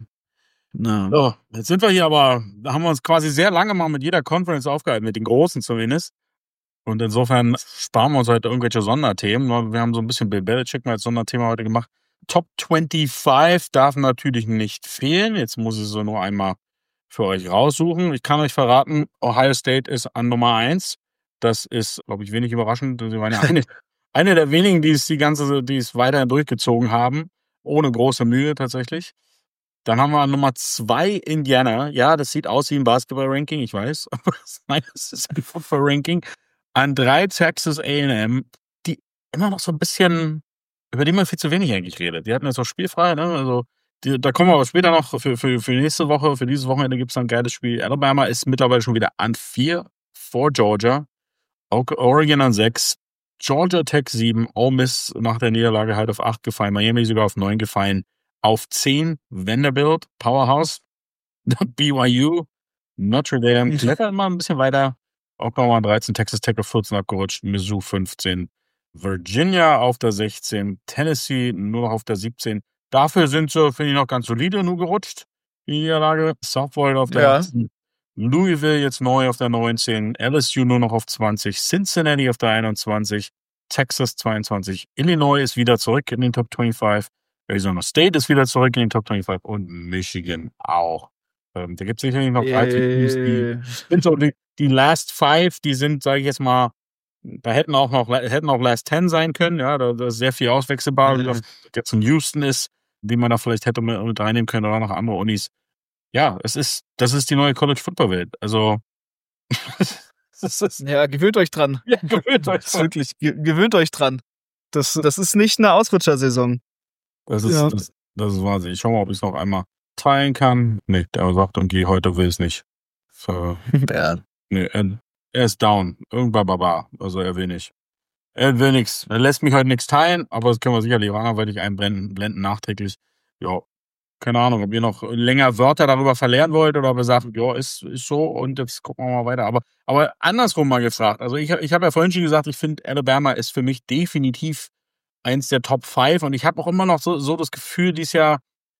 So, jetzt sind wir hier aber, da haben wir uns quasi sehr lange mal mit jeder Conference aufgehalten, mit den Großen zumindest. Und insofern sparen wir uns heute irgendwelche Sonderthemen. Wir haben so ein bisschen Bill Belichick mal als Sonderthema heute gemacht. Top 25 darf natürlich nicht fehlen. Jetzt muss ich so nur einmal für euch raussuchen. Ich kann euch verraten, Ohio State ist an Nummer 1. Das ist, glaube ich, wenig überraschend. Sie waren ja eine der wenigen, die es weiterhin durchgezogen haben. Ohne große Mühe tatsächlich. Dann haben wir an Nummer 2 Indiana. Ja, das sieht aus wie ein Basketball-Ranking, ich weiß. Aber nein, das ist ein Football-Ranking. An 3 Texas A&M, die immer noch so ein bisschen, über die man viel zu wenig eigentlich redet. Die hatten jetzt auch spielfrei, ne? Also, da kommen wir aber später noch für nächste Woche. Für dieses Wochenende gibt es dann ein geiles Spiel. Alabama ist mittlerweile schon wieder an 4 vor Georgia. Oregon an 6. Georgia Tech 7, Ole Miss nach der Niederlage halt auf 8 gefallen, Miami sogar auf 9 gefallen, auf 10 Vanderbilt, Powerhouse, BYU, Notre Dame, klettert mal ein bisschen weiter, Oklahoma 13, Texas Tech auf 14 abgerutscht, Mizzou 15, Virginia auf der 16, Tennessee nur noch auf der 17. Dafür sind sie, finde ich, noch ganz solide nur gerutscht. Die Niederlage. Southwold auf der 18. Louisville jetzt neu auf der 19. LSU nur noch auf 20. Cincinnati auf der 21. Texas 22. Illinois ist wieder zurück in den Top 25. Arizona State ist wieder zurück in den Top 25. Und Michigan auch. Da gibt es sicherlich noch 13 Teams, die Last Five, die sind, sage ich jetzt mal, da hätten auch Last 10 sein können. Ja, da ist sehr viel auswechselbar. Jetzt in Houston ist, die man da vielleicht hätte mit reinnehmen können oder noch andere Unis. Ja, das ist die neue College-Football-Welt. Also, ja, gewöhnt euch dran. Ja, gewöhnt euch dran. Wirklich, gewöhnt euch dran. Das ist nicht eine Ausrutschersaison. Das ist Wahnsinn. Ich schau mal, ob ich es noch einmal teilen kann. Nee, der sagt, okay, heute will es nicht. Nee, er ist down. Irgendwann Baba. Also er will nicht. Er will nichts. Er lässt mich heute nichts teilen, aber das können wir sicherlich auch anderweitig einblenden nachträglich. Ja, keine Ahnung, ob ihr noch länger Wörter darüber verlieren wollt oder ob ihr sagt, ja, ist so und jetzt gucken wir mal weiter. Aber andersrum mal gefragt. Also ich habe ja vorhin schon gesagt, ich finde, Alabama ist für mich definitiv eins der Top 5 und ich habe auch immer noch so das Gefühl, dieses Jahr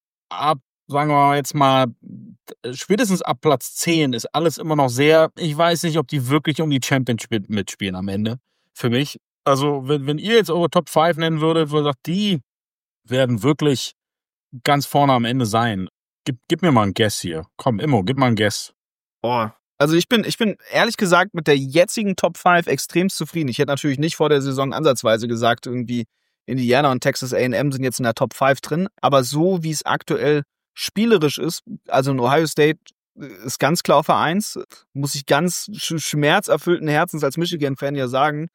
sagen wir jetzt mal, spätestens ab Platz 10 ist alles immer noch sehr, ich weiß nicht, ob die wirklich um die Championship mitspielen am Ende, für mich. Also, wenn ihr jetzt eure Top 5 nennen würdet, wo ihr sagt, die werden wirklich ganz vorne am Ende sein. Gib mir mal einen Guess hier. Komm, Immo, gib mal einen Guess. Also ich bin ehrlich gesagt mit der jetzigen Top 5 extrem zufrieden. Ich hätte natürlich nicht vor der Saison ansatzweise gesagt, irgendwie Indiana und Texas A&M sind jetzt in der Top 5 drin, aber so wie es aktuell spielerisch ist, also in Ohio State ist ganz klar auf der 1, muss ich ganz schmerzerfüllten Herzens als Michigan-Fan ja sagen,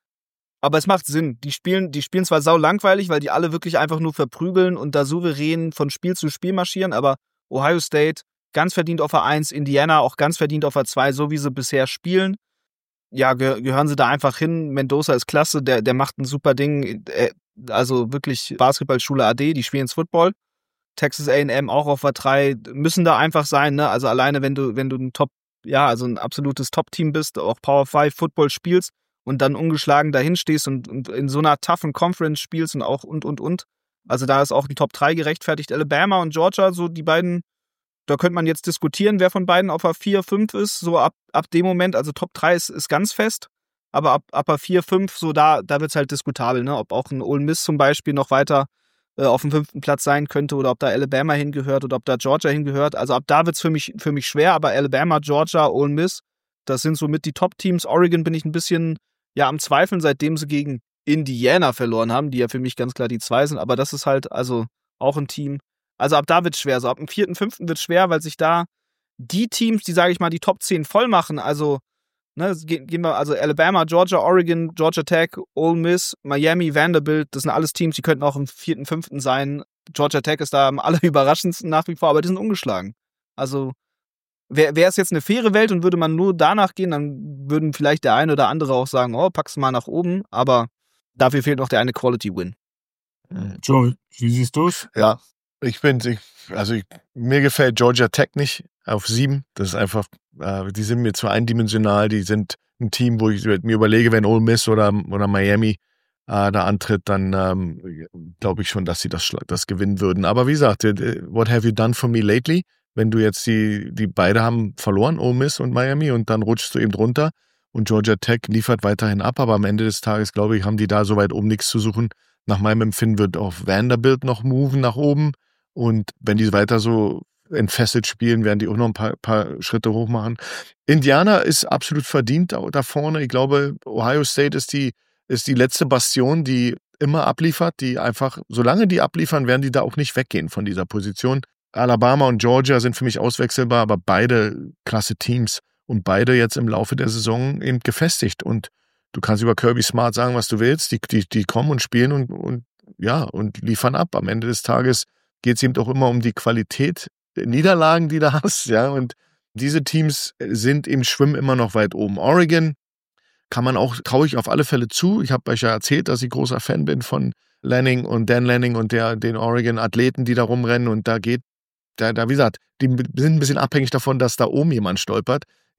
aber es macht Sinn. Die spielen zwar sau langweilig, weil die alle wirklich einfach nur verprügeln und da souverän von Spiel zu Spiel marschieren, aber Ohio State ganz verdient auf der 1, Indiana auch ganz verdient auf der 2, so wie sie bisher spielen. Ja, gehören sie da einfach hin. Mendoza ist klasse, der macht ein super Ding. Also wirklich Basketballschule AD, die spielen ins Football. Texas A&M auch auf der 3, müssen da einfach sein, ne? Also alleine, wenn du ein also ein absolutes Top-Team bist, auch Power 5 Football spielst und dann ungeschlagen dahin stehst und in so einer toughen Conference spielst und auch und. Also da ist auch ein Top 3 gerechtfertigt. Alabama und Georgia, so die beiden, da könnte man jetzt diskutieren, wer von beiden auf der 4, 5 ist, so ab dem Moment, also Top 3 ist ganz fest, aber ab der 4, 5, so da wird's halt diskutabel, ne? Ob auch ein Ole Miss zum Beispiel noch weiter auf dem 5. Platz sein könnte oder ob da Alabama hingehört oder ob da Georgia hingehört. Also ab da wird's für mich schwer, aber Alabama, Georgia, Ole Miss, das sind somit die Top-Teams. Oregon bin ich ein bisschen am Zweifeln, seitdem sie gegen Indiana verloren haben, die ja für mich ganz klar die 2 sind, aber das ist halt also auch ein Team. Also ab da wird's schwer. So ab dem 4., 5. wird's schwer, weil sich da die Teams, die, sage ich mal, die Top 10 voll machen, also gehen wir, also Alabama, Georgia, Oregon, Georgia Tech, Ole Miss, Miami, Vanderbilt, das sind alles Teams, die könnten auch im 4., 5. sein. Georgia Tech ist da am allerüberraschendsten nach wie vor, aber die sind ungeschlagen. Also wäre es jetzt eine faire Welt und würde man nur danach gehen, dann würden vielleicht der eine oder andere auch sagen, oh, pack's mal nach oben, aber dafür fehlt noch der eine Quality-Win. Joe, wie siehst du's? Ja, mir gefällt Georgia Tech nicht auf 7. Das ist einfach, die sind mir zu eindimensional. Die sind ein Team, wo ich mir überlege, wenn Ole Miss oder Miami da antritt, dann glaube ich schon, dass sie das gewinnen würden. Aber wie gesagt, what have you done for me lately? Wenn du jetzt die beide haben verloren, Ole Miss und Miami, und dann rutschst du eben drunter und Georgia Tech liefert weiterhin ab. Aber am Ende des Tages, glaube ich, haben die da soweit oben nichts zu suchen. Nach meinem Empfinden wird auch Vanderbilt noch moven nach oben. Und wenn die weiter so entfesselt spielen, werden die auch noch ein paar Schritte hoch machen. Indiana ist absolut verdient da vorne. Ich glaube, Ohio State ist die letzte Bastion, die immer abliefert, die einfach, solange die abliefern, werden die da auch nicht weggehen von dieser Position. Alabama und Georgia sind für mich auswechselbar, aber beide klasse Teams und beide jetzt im Laufe der Saison eben gefestigt. Und du kannst über Kirby Smart sagen, was du willst. Die kommen und spielen und liefern ab. Am Ende des Tages geht es eben auch immer um die Qualität der Niederlagen, die du hast. Ja, und diese Teams schwimmen immer noch weit oben. Oregon traue ich auf alle Fälle zu. Ich habe euch ja erzählt, dass ich großer Fan bin von Dan Lanning und den Oregon-Athleten, die da rumrennen. Und wie gesagt, die sind ein bisschen abhängig davon, dass da oben jemand stolpert.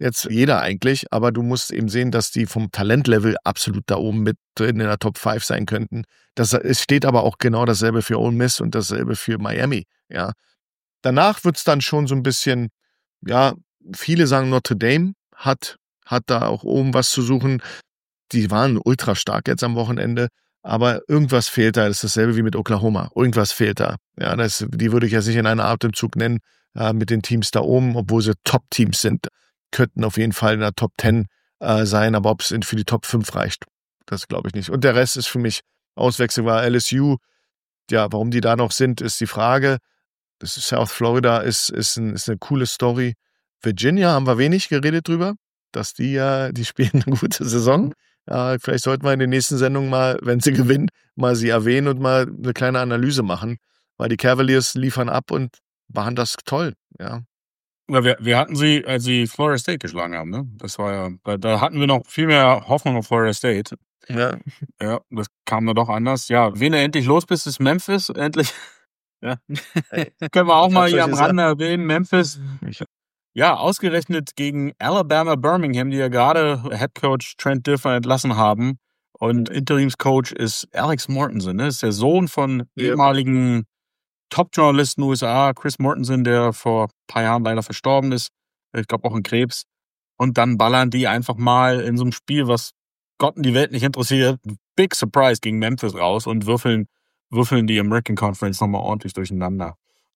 jetzt jeder eigentlich, aber du musst eben sehen, dass die vom Talentlevel absolut da oben mit drin in der Top 5 sein könnten. Es steht aber auch genau dasselbe für Ole Miss und dasselbe für Miami, ja. Danach wird's dann schon so ein bisschen, ja, viele sagen Notre Dame hat da auch oben was zu suchen. Die waren ultra stark jetzt am Wochenende, aber irgendwas fehlt da. Das ist dasselbe wie mit Oklahoma. Irgendwas fehlt da. Ja, die würde ich jetzt nicht in einem Atemzug nennen, mit den Teams da oben, obwohl sie Top-Teams sind. Könnten auf jeden Fall in der Top 10 sein, aber ob es für die Top 5 reicht, das glaube ich nicht. Und der Rest ist für mich auswechselbar. LSU, ja, warum die da noch sind, ist die Frage. Das ist South Florida, ist eine coole Story. Virginia haben wir wenig geredet drüber, dass die spielen eine gute Saison. Vielleicht sollten wir in den nächsten Sendungen mal, wenn sie gewinnen, mal sie erwähnen und mal eine kleine Analyse machen, weil die Cavaliers liefern ab und machen das toll, ja. Ja, wir hatten sie, als sie Florida State geschlagen haben, ne? Das war ja, da hatten wir noch viel mehr Hoffnung auf Florida State. Ja. Ja, das kam dann doch anders. Ja, wen du endlich los bist, ist Memphis. Endlich. Ja. Können wir auch mal hier am Rande erwähnen. Memphis. Ja, ausgerechnet gegen Alabama Birmingham, die ja gerade Headcoach Trent Dilfer entlassen haben. Und Interimscoach ist Alex Mortensen, ne? Das ist der Sohn von ehemaligen Top-Journalisten USA, Chris Mortensen, der vor ein paar Jahren leider verstorben ist. Ich glaube auch an Krebs. Und dann ballern die einfach mal in so einem Spiel, was Gott und die Welt nicht interessiert, Big Surprise gegen Memphis raus und würfeln die American Conference nochmal ordentlich durcheinander.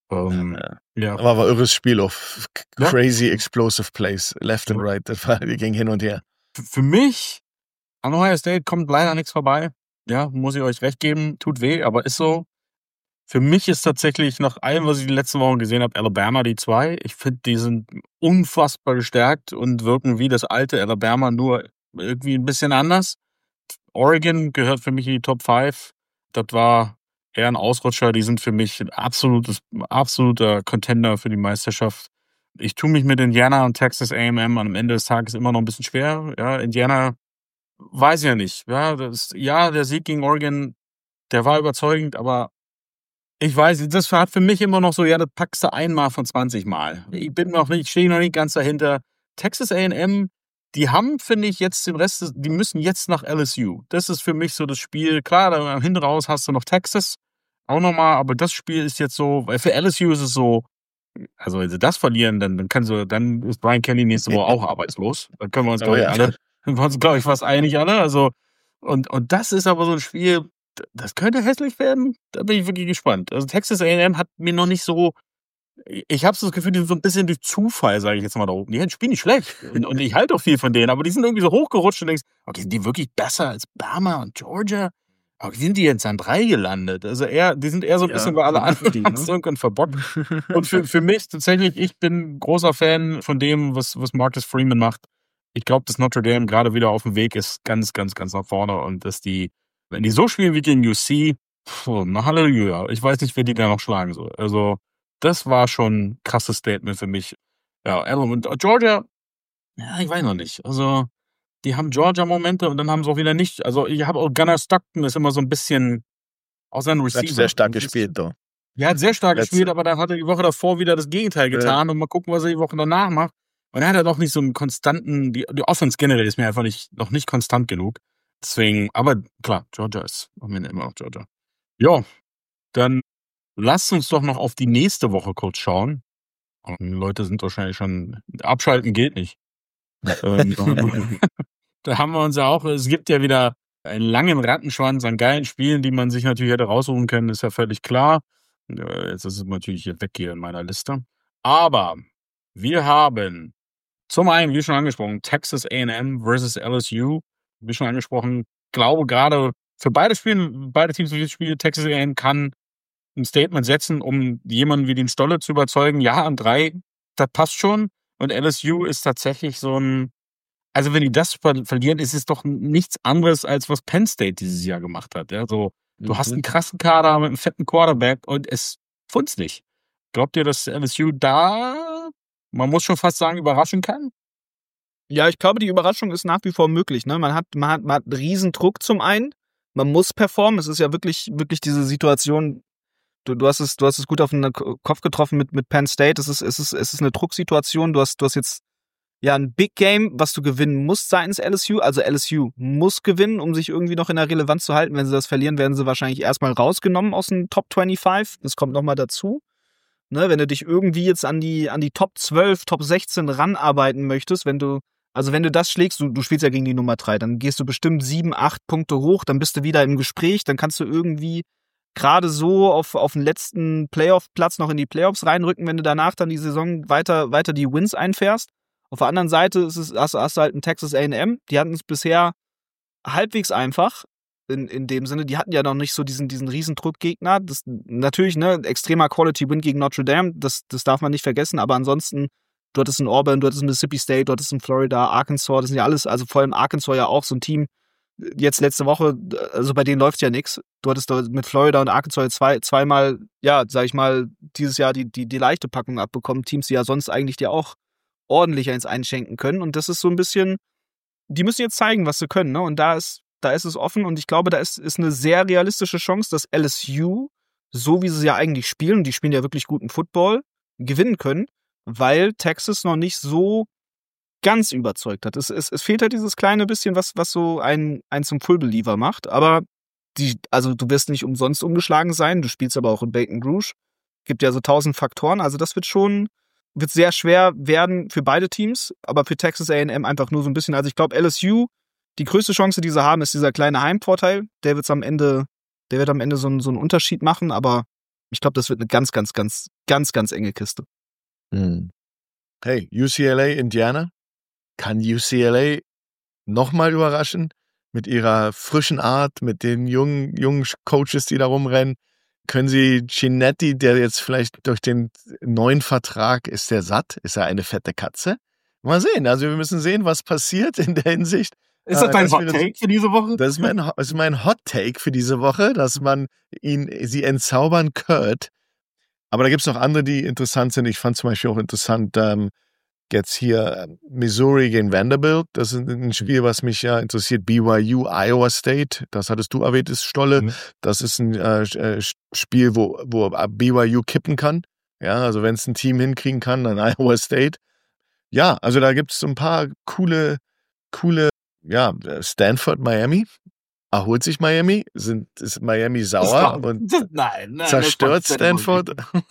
Ja. Aber war irres Spiel auf crazy explosive plays, left and right. Das ging hin und her. Für mich, an Ohio State kommt leider nichts vorbei. Ja, muss ich euch recht geben, tut weh, aber ist so. Für mich ist tatsächlich nach allem, was ich die letzten Wochen gesehen habe, Alabama die 2. Ich finde, die sind unfassbar gestärkt und wirken wie das alte Alabama, nur irgendwie ein bisschen anders. Oregon gehört für mich in die Top 5. Das war eher ein Ausrutscher. Die sind für mich ein absoluter Contender für die Meisterschaft. Ich tue mich mit Indiana und Texas A&M am Ende des Tages immer noch ein bisschen schwer. Ja, Indiana weiß ich ja nicht. Ja, der Sieg gegen Oregon, der war überzeugend, aber ich weiß nicht, das hat für mich immer noch so, ja, das packst du einmal von 20 Mal. Ich stehe noch nicht ganz dahinter. Texas A&M, die haben, finde ich, jetzt den Rest, die müssen jetzt nach LSU. Das ist für mich so das Spiel. Klar, da hinten raus hast du noch Texas, auch nochmal, aber das Spiel ist jetzt so, weil für LSU ist es so, also wenn sie das verlieren, dann ist Brian Kelly nächste Woche auch arbeitslos. Dann können wir uns, glaube ich, fast einig alle. Also, und das ist aber so ein Spiel, das könnte hässlich werden. Da bin ich wirklich gespannt. Also Texas A&M hat mir noch nicht so, ich habe so das Gefühl, die sind so ein bisschen durch Zufall, sage ich jetzt mal da oben. Die spielen nicht schlecht. Und ich halte auch viel von denen, aber die sind irgendwie so hochgerutscht und denkst, okay, sind die wirklich besser als Bama und Georgia? Aber wie sind die jetzt an 3 gelandet? Also die sind eher so ein bisschen, weil alle anderen haben es irgendwann verbockt. Und für mich tatsächlich, ich bin großer Fan von dem, was Marcus Freeman macht. Ich glaube, dass Notre Dame gerade wieder auf dem Weg ist, ganz, ganz, ganz nach vorne. Und dass wenn die so spielen wie gegen UC, na Halleluja. Ich weiß nicht, wer die da noch schlagen soll. Also, das war schon ein krasses Statement für mich. Ja, und Georgia, ja, ich weiß noch nicht. Also, die haben Georgia-Momente und dann haben sie auch wieder nicht. Also, ich habe auch Gunnar Stockton ist immer so ein bisschen aus seinem Receiver. Hat sehr stark gespielt, doch. Ja, hat sehr stark gespielt, aber dann hat er die Woche davor wieder das Gegenteil getan und mal gucken, was er die Woche danach macht. Und er hat ja doch nicht so einen konstanten, die Offense generell ist mir einfach noch nicht konstant genug. Deswegen, aber klar, Georgia ist am Ende immer noch Georgia. Ja, dann lasst uns doch noch auf die nächste Woche kurz schauen. Und die Leute sind wahrscheinlich schon, abschalten geht nicht. Da haben wir uns ja auch, es gibt ja wieder einen langen Rattenschwanz an geilen Spielen, die man sich natürlich hätte raussuchen können, ist ja völlig klar. Jetzt ist es natürlich hier weg hier in meiner Liste. Aber wir haben zum einen, wie schon angesprochen, Texas A&M versus LSU. Wie schon angesprochen, glaube gerade für beide Teams, die spielen, Texas A&M kann ein Statement setzen, um jemanden wie den Stolle zu überzeugen. Ja, an 3, das passt schon. Und LSU ist tatsächlich so ein, also wenn die das verlieren, ist es doch nichts anderes, als was Penn State dieses Jahr gemacht hat. Ja, so, du hast einen krassen Kader mit einem fetten Quarterback und es funzt nicht. Glaubt ihr, dass LSU da, man muss schon fast sagen, überraschen kann? Ja, ich glaube, die Überraschung ist nach wie vor möglich. Ne? Man hat riesen Druck zum einen. Man muss performen. Es ist ja wirklich diese Situation. Du hast es gut auf den Kopf getroffen mit Penn State. Es ist eine Drucksituation. Du hast jetzt ja, ein Big Game, was du gewinnen musst seitens LSU. Also LSU muss gewinnen, um sich irgendwie noch in der Relevanz zu halten. Wenn sie das verlieren, werden sie wahrscheinlich erstmal rausgenommen aus dem Top 25. Das kommt nochmal dazu. Ne, wenn du dich irgendwie jetzt an die Top 12, Top 16 ranarbeiten möchtest, wenn du das schlägst, du spielst ja gegen die Nummer 3, dann gehst du bestimmt 7, 8 Punkte hoch, dann bist du wieder im Gespräch, dann kannst du irgendwie gerade so auf den letzten Playoff-Platz noch in die Playoffs reinrücken, wenn du danach dann die Saison weiter die Wins einfährst. Auf der anderen Seite hast du halt einen Texas A&M, die hatten es bisher halbwegs einfach, in dem Sinne, die hatten ja noch nicht so diesen Riesendruckgegner. Das natürlich, ne, extremer Quality-Win gegen Notre Dame, das darf man nicht vergessen, aber ansonsten, du hattest in Auburn, du hattest in Mississippi State, du hattest in Florida, Arkansas, das sind ja alles, also vor allem Arkansas ja auch so ein Team, jetzt letzte Woche, also bei denen läuft ja nichts. Du hattest da mit Florida und Arkansas zweimal, ja, sag ich mal, dieses Jahr die leichte Packung abbekommen, Teams, die ja sonst eigentlich dir auch ordentlicher ins Einschenken können, und das ist so ein bisschen, die müssen jetzt zeigen, was sie können, ne, und da ist es offen, und ich glaube, da ist eine sehr realistische Chance, dass LSU, so wie sie ja eigentlich spielen, und die spielen ja wirklich guten Football, gewinnen können, weil Texas noch nicht so ganz überzeugt hat. Es fehlt halt dieses kleine bisschen, was so einen zum Full-Believer macht, aber also du wirst nicht umsonst umgeschlagen sein, du spielst aber auch in Baton Rouge, gibt ja so 1000 Faktoren, also das wird sehr schwer werden für beide Teams, aber für Texas A&M einfach nur so ein bisschen, also ich glaube LSU, die größte Chance, die sie haben, ist dieser kleine Heimvorteil. Der wird am Ende so einen Unterschied machen, aber ich glaube, das wird eine ganz, ganz, ganz, ganz, ganz enge Kiste. Hey, UCLA, Indiana. Kann UCLA nochmal überraschen mit ihrer frischen Art, mit den jungen Coaches, die da rumrennen? Können sie Cincinnati, der jetzt vielleicht durch den neuen Vertrag, ist der satt? Ist er eine fette Katze? Mal sehen. Also wir müssen sehen, was passiert in der Hinsicht. Ist das dein Hot Take für diese Woche? Das ist mein Hot Take für diese Woche, dass sie entzaubern Kurt. Aber da gibt es noch andere, die interessant sind. Ich fand zum Beispiel auch interessant, jetzt hier Missouri gegen Vanderbilt. Das ist ein Spiel, was mich ja interessiert. BYU, Iowa State. Das hattest du erwähnt, ist Stolle. Das ist ein Spiel, wo BYU kippen kann. Ja, also wenn es ein Team hinkriegen kann, dann Iowa State. Ja, also da gibt es so ein paar coole, ja, Stanford, Miami. Erholt sich Miami? Ist Miami sauer und nein, zerstört Stanford?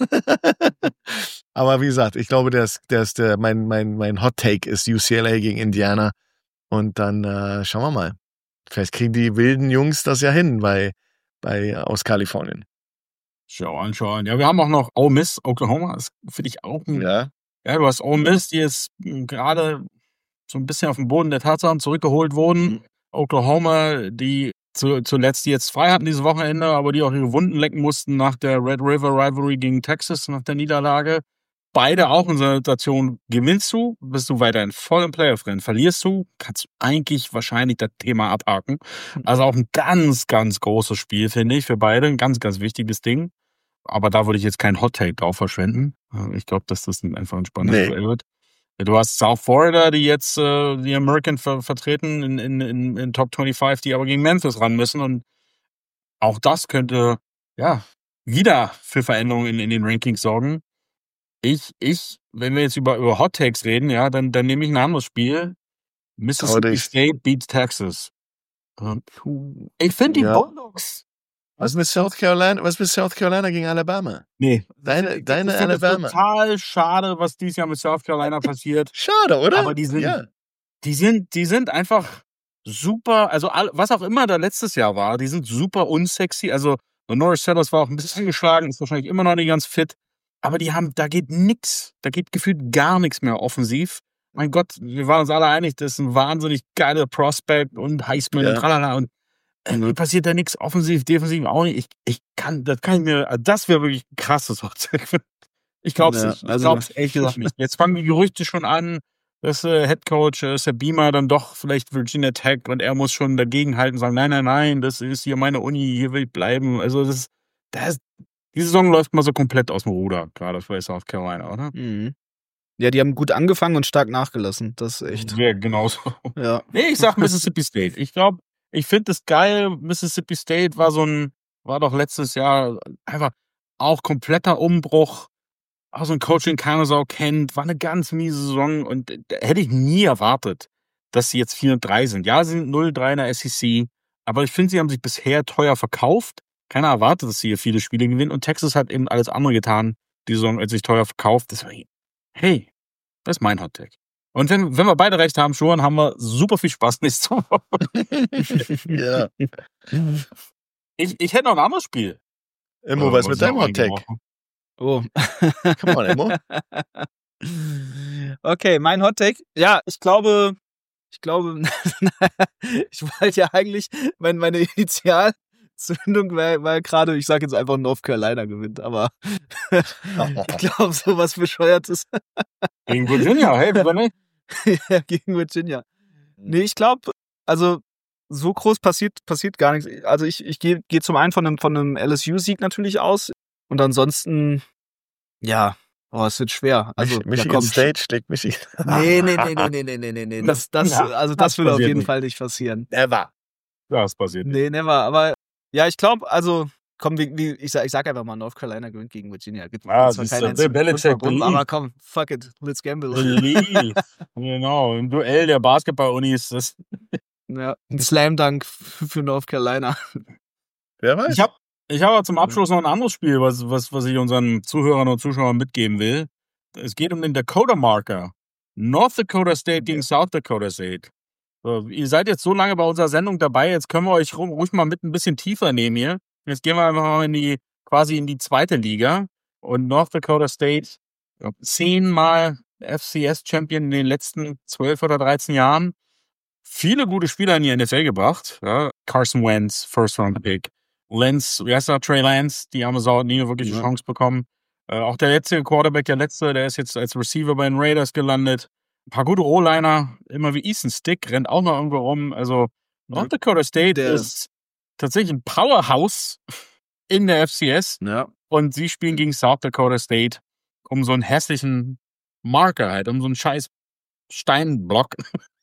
Aber wie gesagt, ich glaube, mein Hot Take ist UCLA gegen Indiana. Und dann schauen wir mal. Vielleicht kriegen die wilden Jungs das ja hin aus Kalifornien. Schauen. Ja, wir haben auch noch Ole Miss, Oklahoma. Das finde ich auch ein. Ja, du hast Ole Miss, die jetzt gerade so ein bisschen auf den Boden der Tatsachen zurückgeholt wurden. Oklahoma, die zuletzt die jetzt frei hatten dieses Wochenende, aber die auch ihre Wunden lecken mussten nach der Red River Rivalry gegen Texas, nach der Niederlage. Beide auch in so einer Situation, gewinnst du, bist du weiterhin voll im Playoff-Rennen. Verlierst du, kannst du eigentlich wahrscheinlich das Thema abhaken. Also auch ein ganz, ganz großes Spiel, finde ich, für beide. Ein ganz, ganz wichtiges Ding. Aber da würde ich jetzt keinen Hot-Take drauf verschwenden. Ich glaube, dass das einfach ein spannendes Duell wird. Du hast South Florida, die jetzt die American vertreten in Top 25, die aber gegen Memphis ran müssen. Und auch das könnte ja wieder für Veränderungen in den Rankings sorgen. Wenn wir jetzt über Hot Takes reden, ja, dann nehme ich ein anderes Spiel. Mississippi State beats Texas. Ich finde die Bulldogs. Was mit South Carolina gegen Alabama? Nee. Deine ich Alabama. Das total schade, was dieses Jahr mit South Carolina passiert. Schade, oder? Aber die sind einfach super, also was auch immer da letztes Jahr war, die sind super unsexy. Also Norris Sellers war auch ein bisschen angeschlagen, ist wahrscheinlich immer noch nicht ganz fit. Aber da geht gefühlt gar nichts mehr offensiv. Mein Gott, wir waren uns alle einig, das ist ein wahnsinnig geiler Prospect und Heisman und tralala und passiert da nichts offensiv, defensiv auch nicht. Das wäre wirklich ein krasses Hochzeit. Ich glaube es nicht. Ich glaube es ehrlich gesagt nicht. Jetzt fangen die Gerüchte schon an, dass Head Coach Sabima dann doch vielleicht Virginia Tech und er muss schon dagegenhalten und sagen, nein, das ist hier meine Uni, hier will ich bleiben. Also die Saison läuft mal so komplett aus dem Ruder, gerade für South Carolina, oder? Mhm. Ja, die haben gut angefangen und stark nachgelassen. Das ist echt. Ja, genauso. Ja. Nee, ich sag Mississippi State. Ich finde es geil. Mississippi State war doch letztes Jahr einfach auch kompletter Umbruch. auch so ein Coach, den keine Sau kennt, war eine ganz miese Saison und hätte ich nie erwartet, dass sie jetzt 4-3 sind. Ja, sie sind 0-3 in der SEC, aber ich finde, sie haben sich bisher teuer verkauft. Keiner erwartet, dass sie hier viele Spiele gewinnen und Texas hat eben alles andere getan, die Saison, als sich teuer verkauft. Deswegen, hey, das ist mein Hot-Take. Und wenn wir beide recht haben, schon, haben wir super viel Spaß nächste Woche. Ja. Ich hätte noch ein anderes Spiel. Immo, was mit deinem Hot-Take? Oh. Come on, Immo. Okay, mein Hot-Take. Ja, ich glaube, ich wollte ja eigentlich, meine Initialzündung war gerade, ich sage jetzt einfach North Carolina gewinnt, aber ich glaube, sowas Bescheuertes. Gegen Virginia, hey, wieso nicht? Ja, gegen Virginia. Nee, ich glaube, also so groß passiert gar nichts. Also ich gehe zum einen von einem LSU-Sieg natürlich aus und ansonsten, ja, es wird schwer. Also Michigan State schlägt Michigan. Nee. Das würde auf jeden Fall nicht passieren. Never. Das passiert nicht. Nee, never. Aber ja, ich glaube, also komm, ich sag einfach mal, North Carolina gewinnt gegen Virginia. Aber komm, fuck it, let's gamble. Genau, im Duell der Basketball-Unis. Das Ja, ein Slam Dunk für North Carolina. Wer weiß? Ich habe zum Abschluss noch ein anderes Spiel, was ich unseren Zuhörern und Zuschauern mitgeben will. Es geht um den Dakota-Marker. North Dakota State gegen South Dakota State. So, ihr seid jetzt so lange bei unserer Sendung dabei, jetzt können wir euch ruhig mal mit ein bisschen tiefer nehmen hier. Jetzt gehen wir einfach mal in die zweite Liga. Und North Dakota State, 10-mal FCS-Champion in den letzten 12 oder 13 Jahren. Viele gute Spieler in die NFL gebracht. Ja. Carson Wentz, First-Round-Pick. Trey Lance, die haben so nie wirklich eine Chance bekommen. Auch der letzte Quarterback, der ist jetzt als Receiver bei den Raiders gelandet. Ein paar gute O-Liner, immer wie Easton Stick, rennt auch noch irgendwo rum. Also North Dakota State ist tatsächlich ein Powerhouse in der FCS. Ja. Und sie spielen gegen South Dakota State um so einen hässlichen Marker halt, um so einen scheiß Steinblock.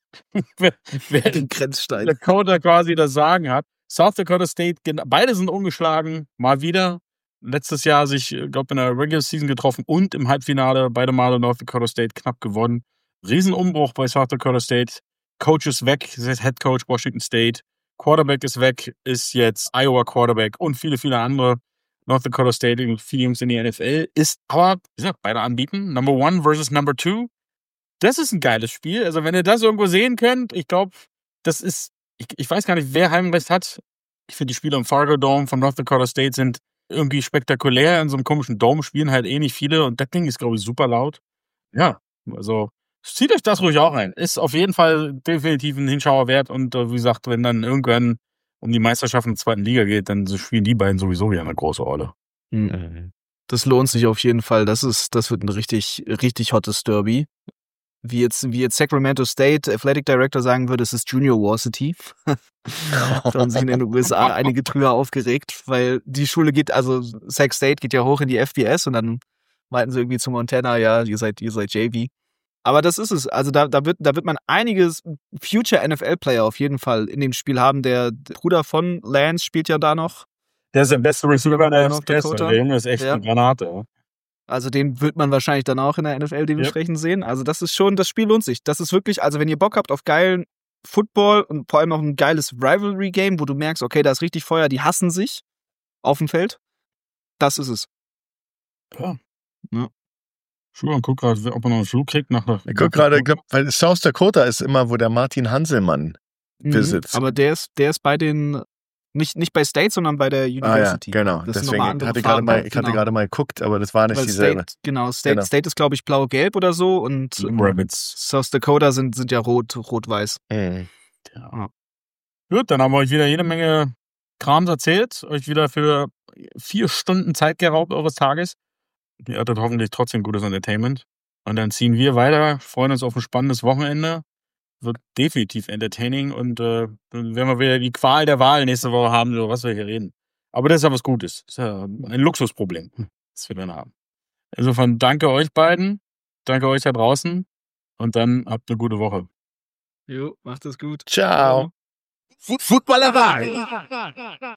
wer den Grenzstein Dakota quasi das Sagen hat. South Dakota State, beide sind ungeschlagen, mal wieder. Letztes Jahr sich, glaube in der Regular Season getroffen und im Halbfinale beide Male North Dakota State knapp gewonnen. Riesenumbruch bei South Dakota State. Coach ist weg, Head Coach Washington State. Quarterback ist weg, ist jetzt Iowa Quarterback und viele, viele andere. North Dakota State in Teams in die NFL ist aber, wie gesagt, beide anbieten. Number 1 versus Number 2. Das ist ein geiles Spiel. Also wenn ihr das irgendwo sehen könnt, ich glaube, das ist, ich weiß gar nicht, wer Heimrecht hat. Ich finde, die Spiele im Fargo Dome von North Dakota State sind irgendwie spektakulär. In so einem komischen Dome spielen halt nicht viele und das Ding ist, glaube ich, super laut. Ja, also zieht euch das ruhig auch rein. Ist auf jeden Fall definitiv ein Hinschauer wert und wie gesagt, wenn dann irgendwann um die Meisterschaft in der zweiten Liga geht, dann spielen die beiden sowieso wieder eine große Rolle. Das lohnt sich auf jeden Fall. Das wird ein richtig, richtig hottes Derby. Wie jetzt Sacramento State Athletic Director sagen würde, es ist Junior Varsity. Da haben sich in den USA einige drüber aufgeregt, weil die Schule Sac State geht ja hoch in die FBS und dann meinten sie irgendwie zu Montana, ja, ihr seid JV. Aber das ist es. Also da wird man einiges Future NFL-Player auf jeden Fall in dem Spiel haben. Der Bruder von Lance spielt ja da noch. Der ist der beste Receiver in der FBS. Der Junge ist echt eine Granate. Ja. Also den wird man wahrscheinlich dann auch in der NFL dementsprechend sehen. Also das Spiel lohnt sich. Das ist wirklich, also wenn ihr Bock habt auf geilen Football und vor allem auch ein geiles Rivalry-Game, wo du merkst, okay, da ist richtig Feuer, die hassen sich auf dem Feld. Das ist es. Ja. Schuhe, guck gerade, ob man noch einen Flug kriegt. Ich guck gerade, weil South Dakota ist immer, wo der Martin Hanselmann besitzt. Aber der ist bei den, nicht bei State, sondern bei der University. Ah, ja, genau. Deswegen hatte ich gerade mal geguckt, aber das war nicht dieselbe. State ist, glaube ich, blau-gelb oder so und Rabbits. South Dakota sind ja rot-weiß. Ja. Gut, dann haben wir euch wieder jede Menge Krams erzählt, euch wieder für 4 Stunden Zeit geraubt eures Tages. Ihr hattet hoffentlich trotzdem gutes Entertainment. Und dann ziehen wir weiter, freuen uns auf ein spannendes Wochenende. Wird definitiv entertaining und dann werden wir wieder die Qual der Wahl nächste Woche haben, über was wir hier reden. Aber das ist ja was Gutes. Das ist ja ein Luxusproblem, das wir dann haben. Insofern danke euch beiden, danke euch da draußen und dann habt eine gute Woche. Jo, macht es gut. Ciao. Footballerei.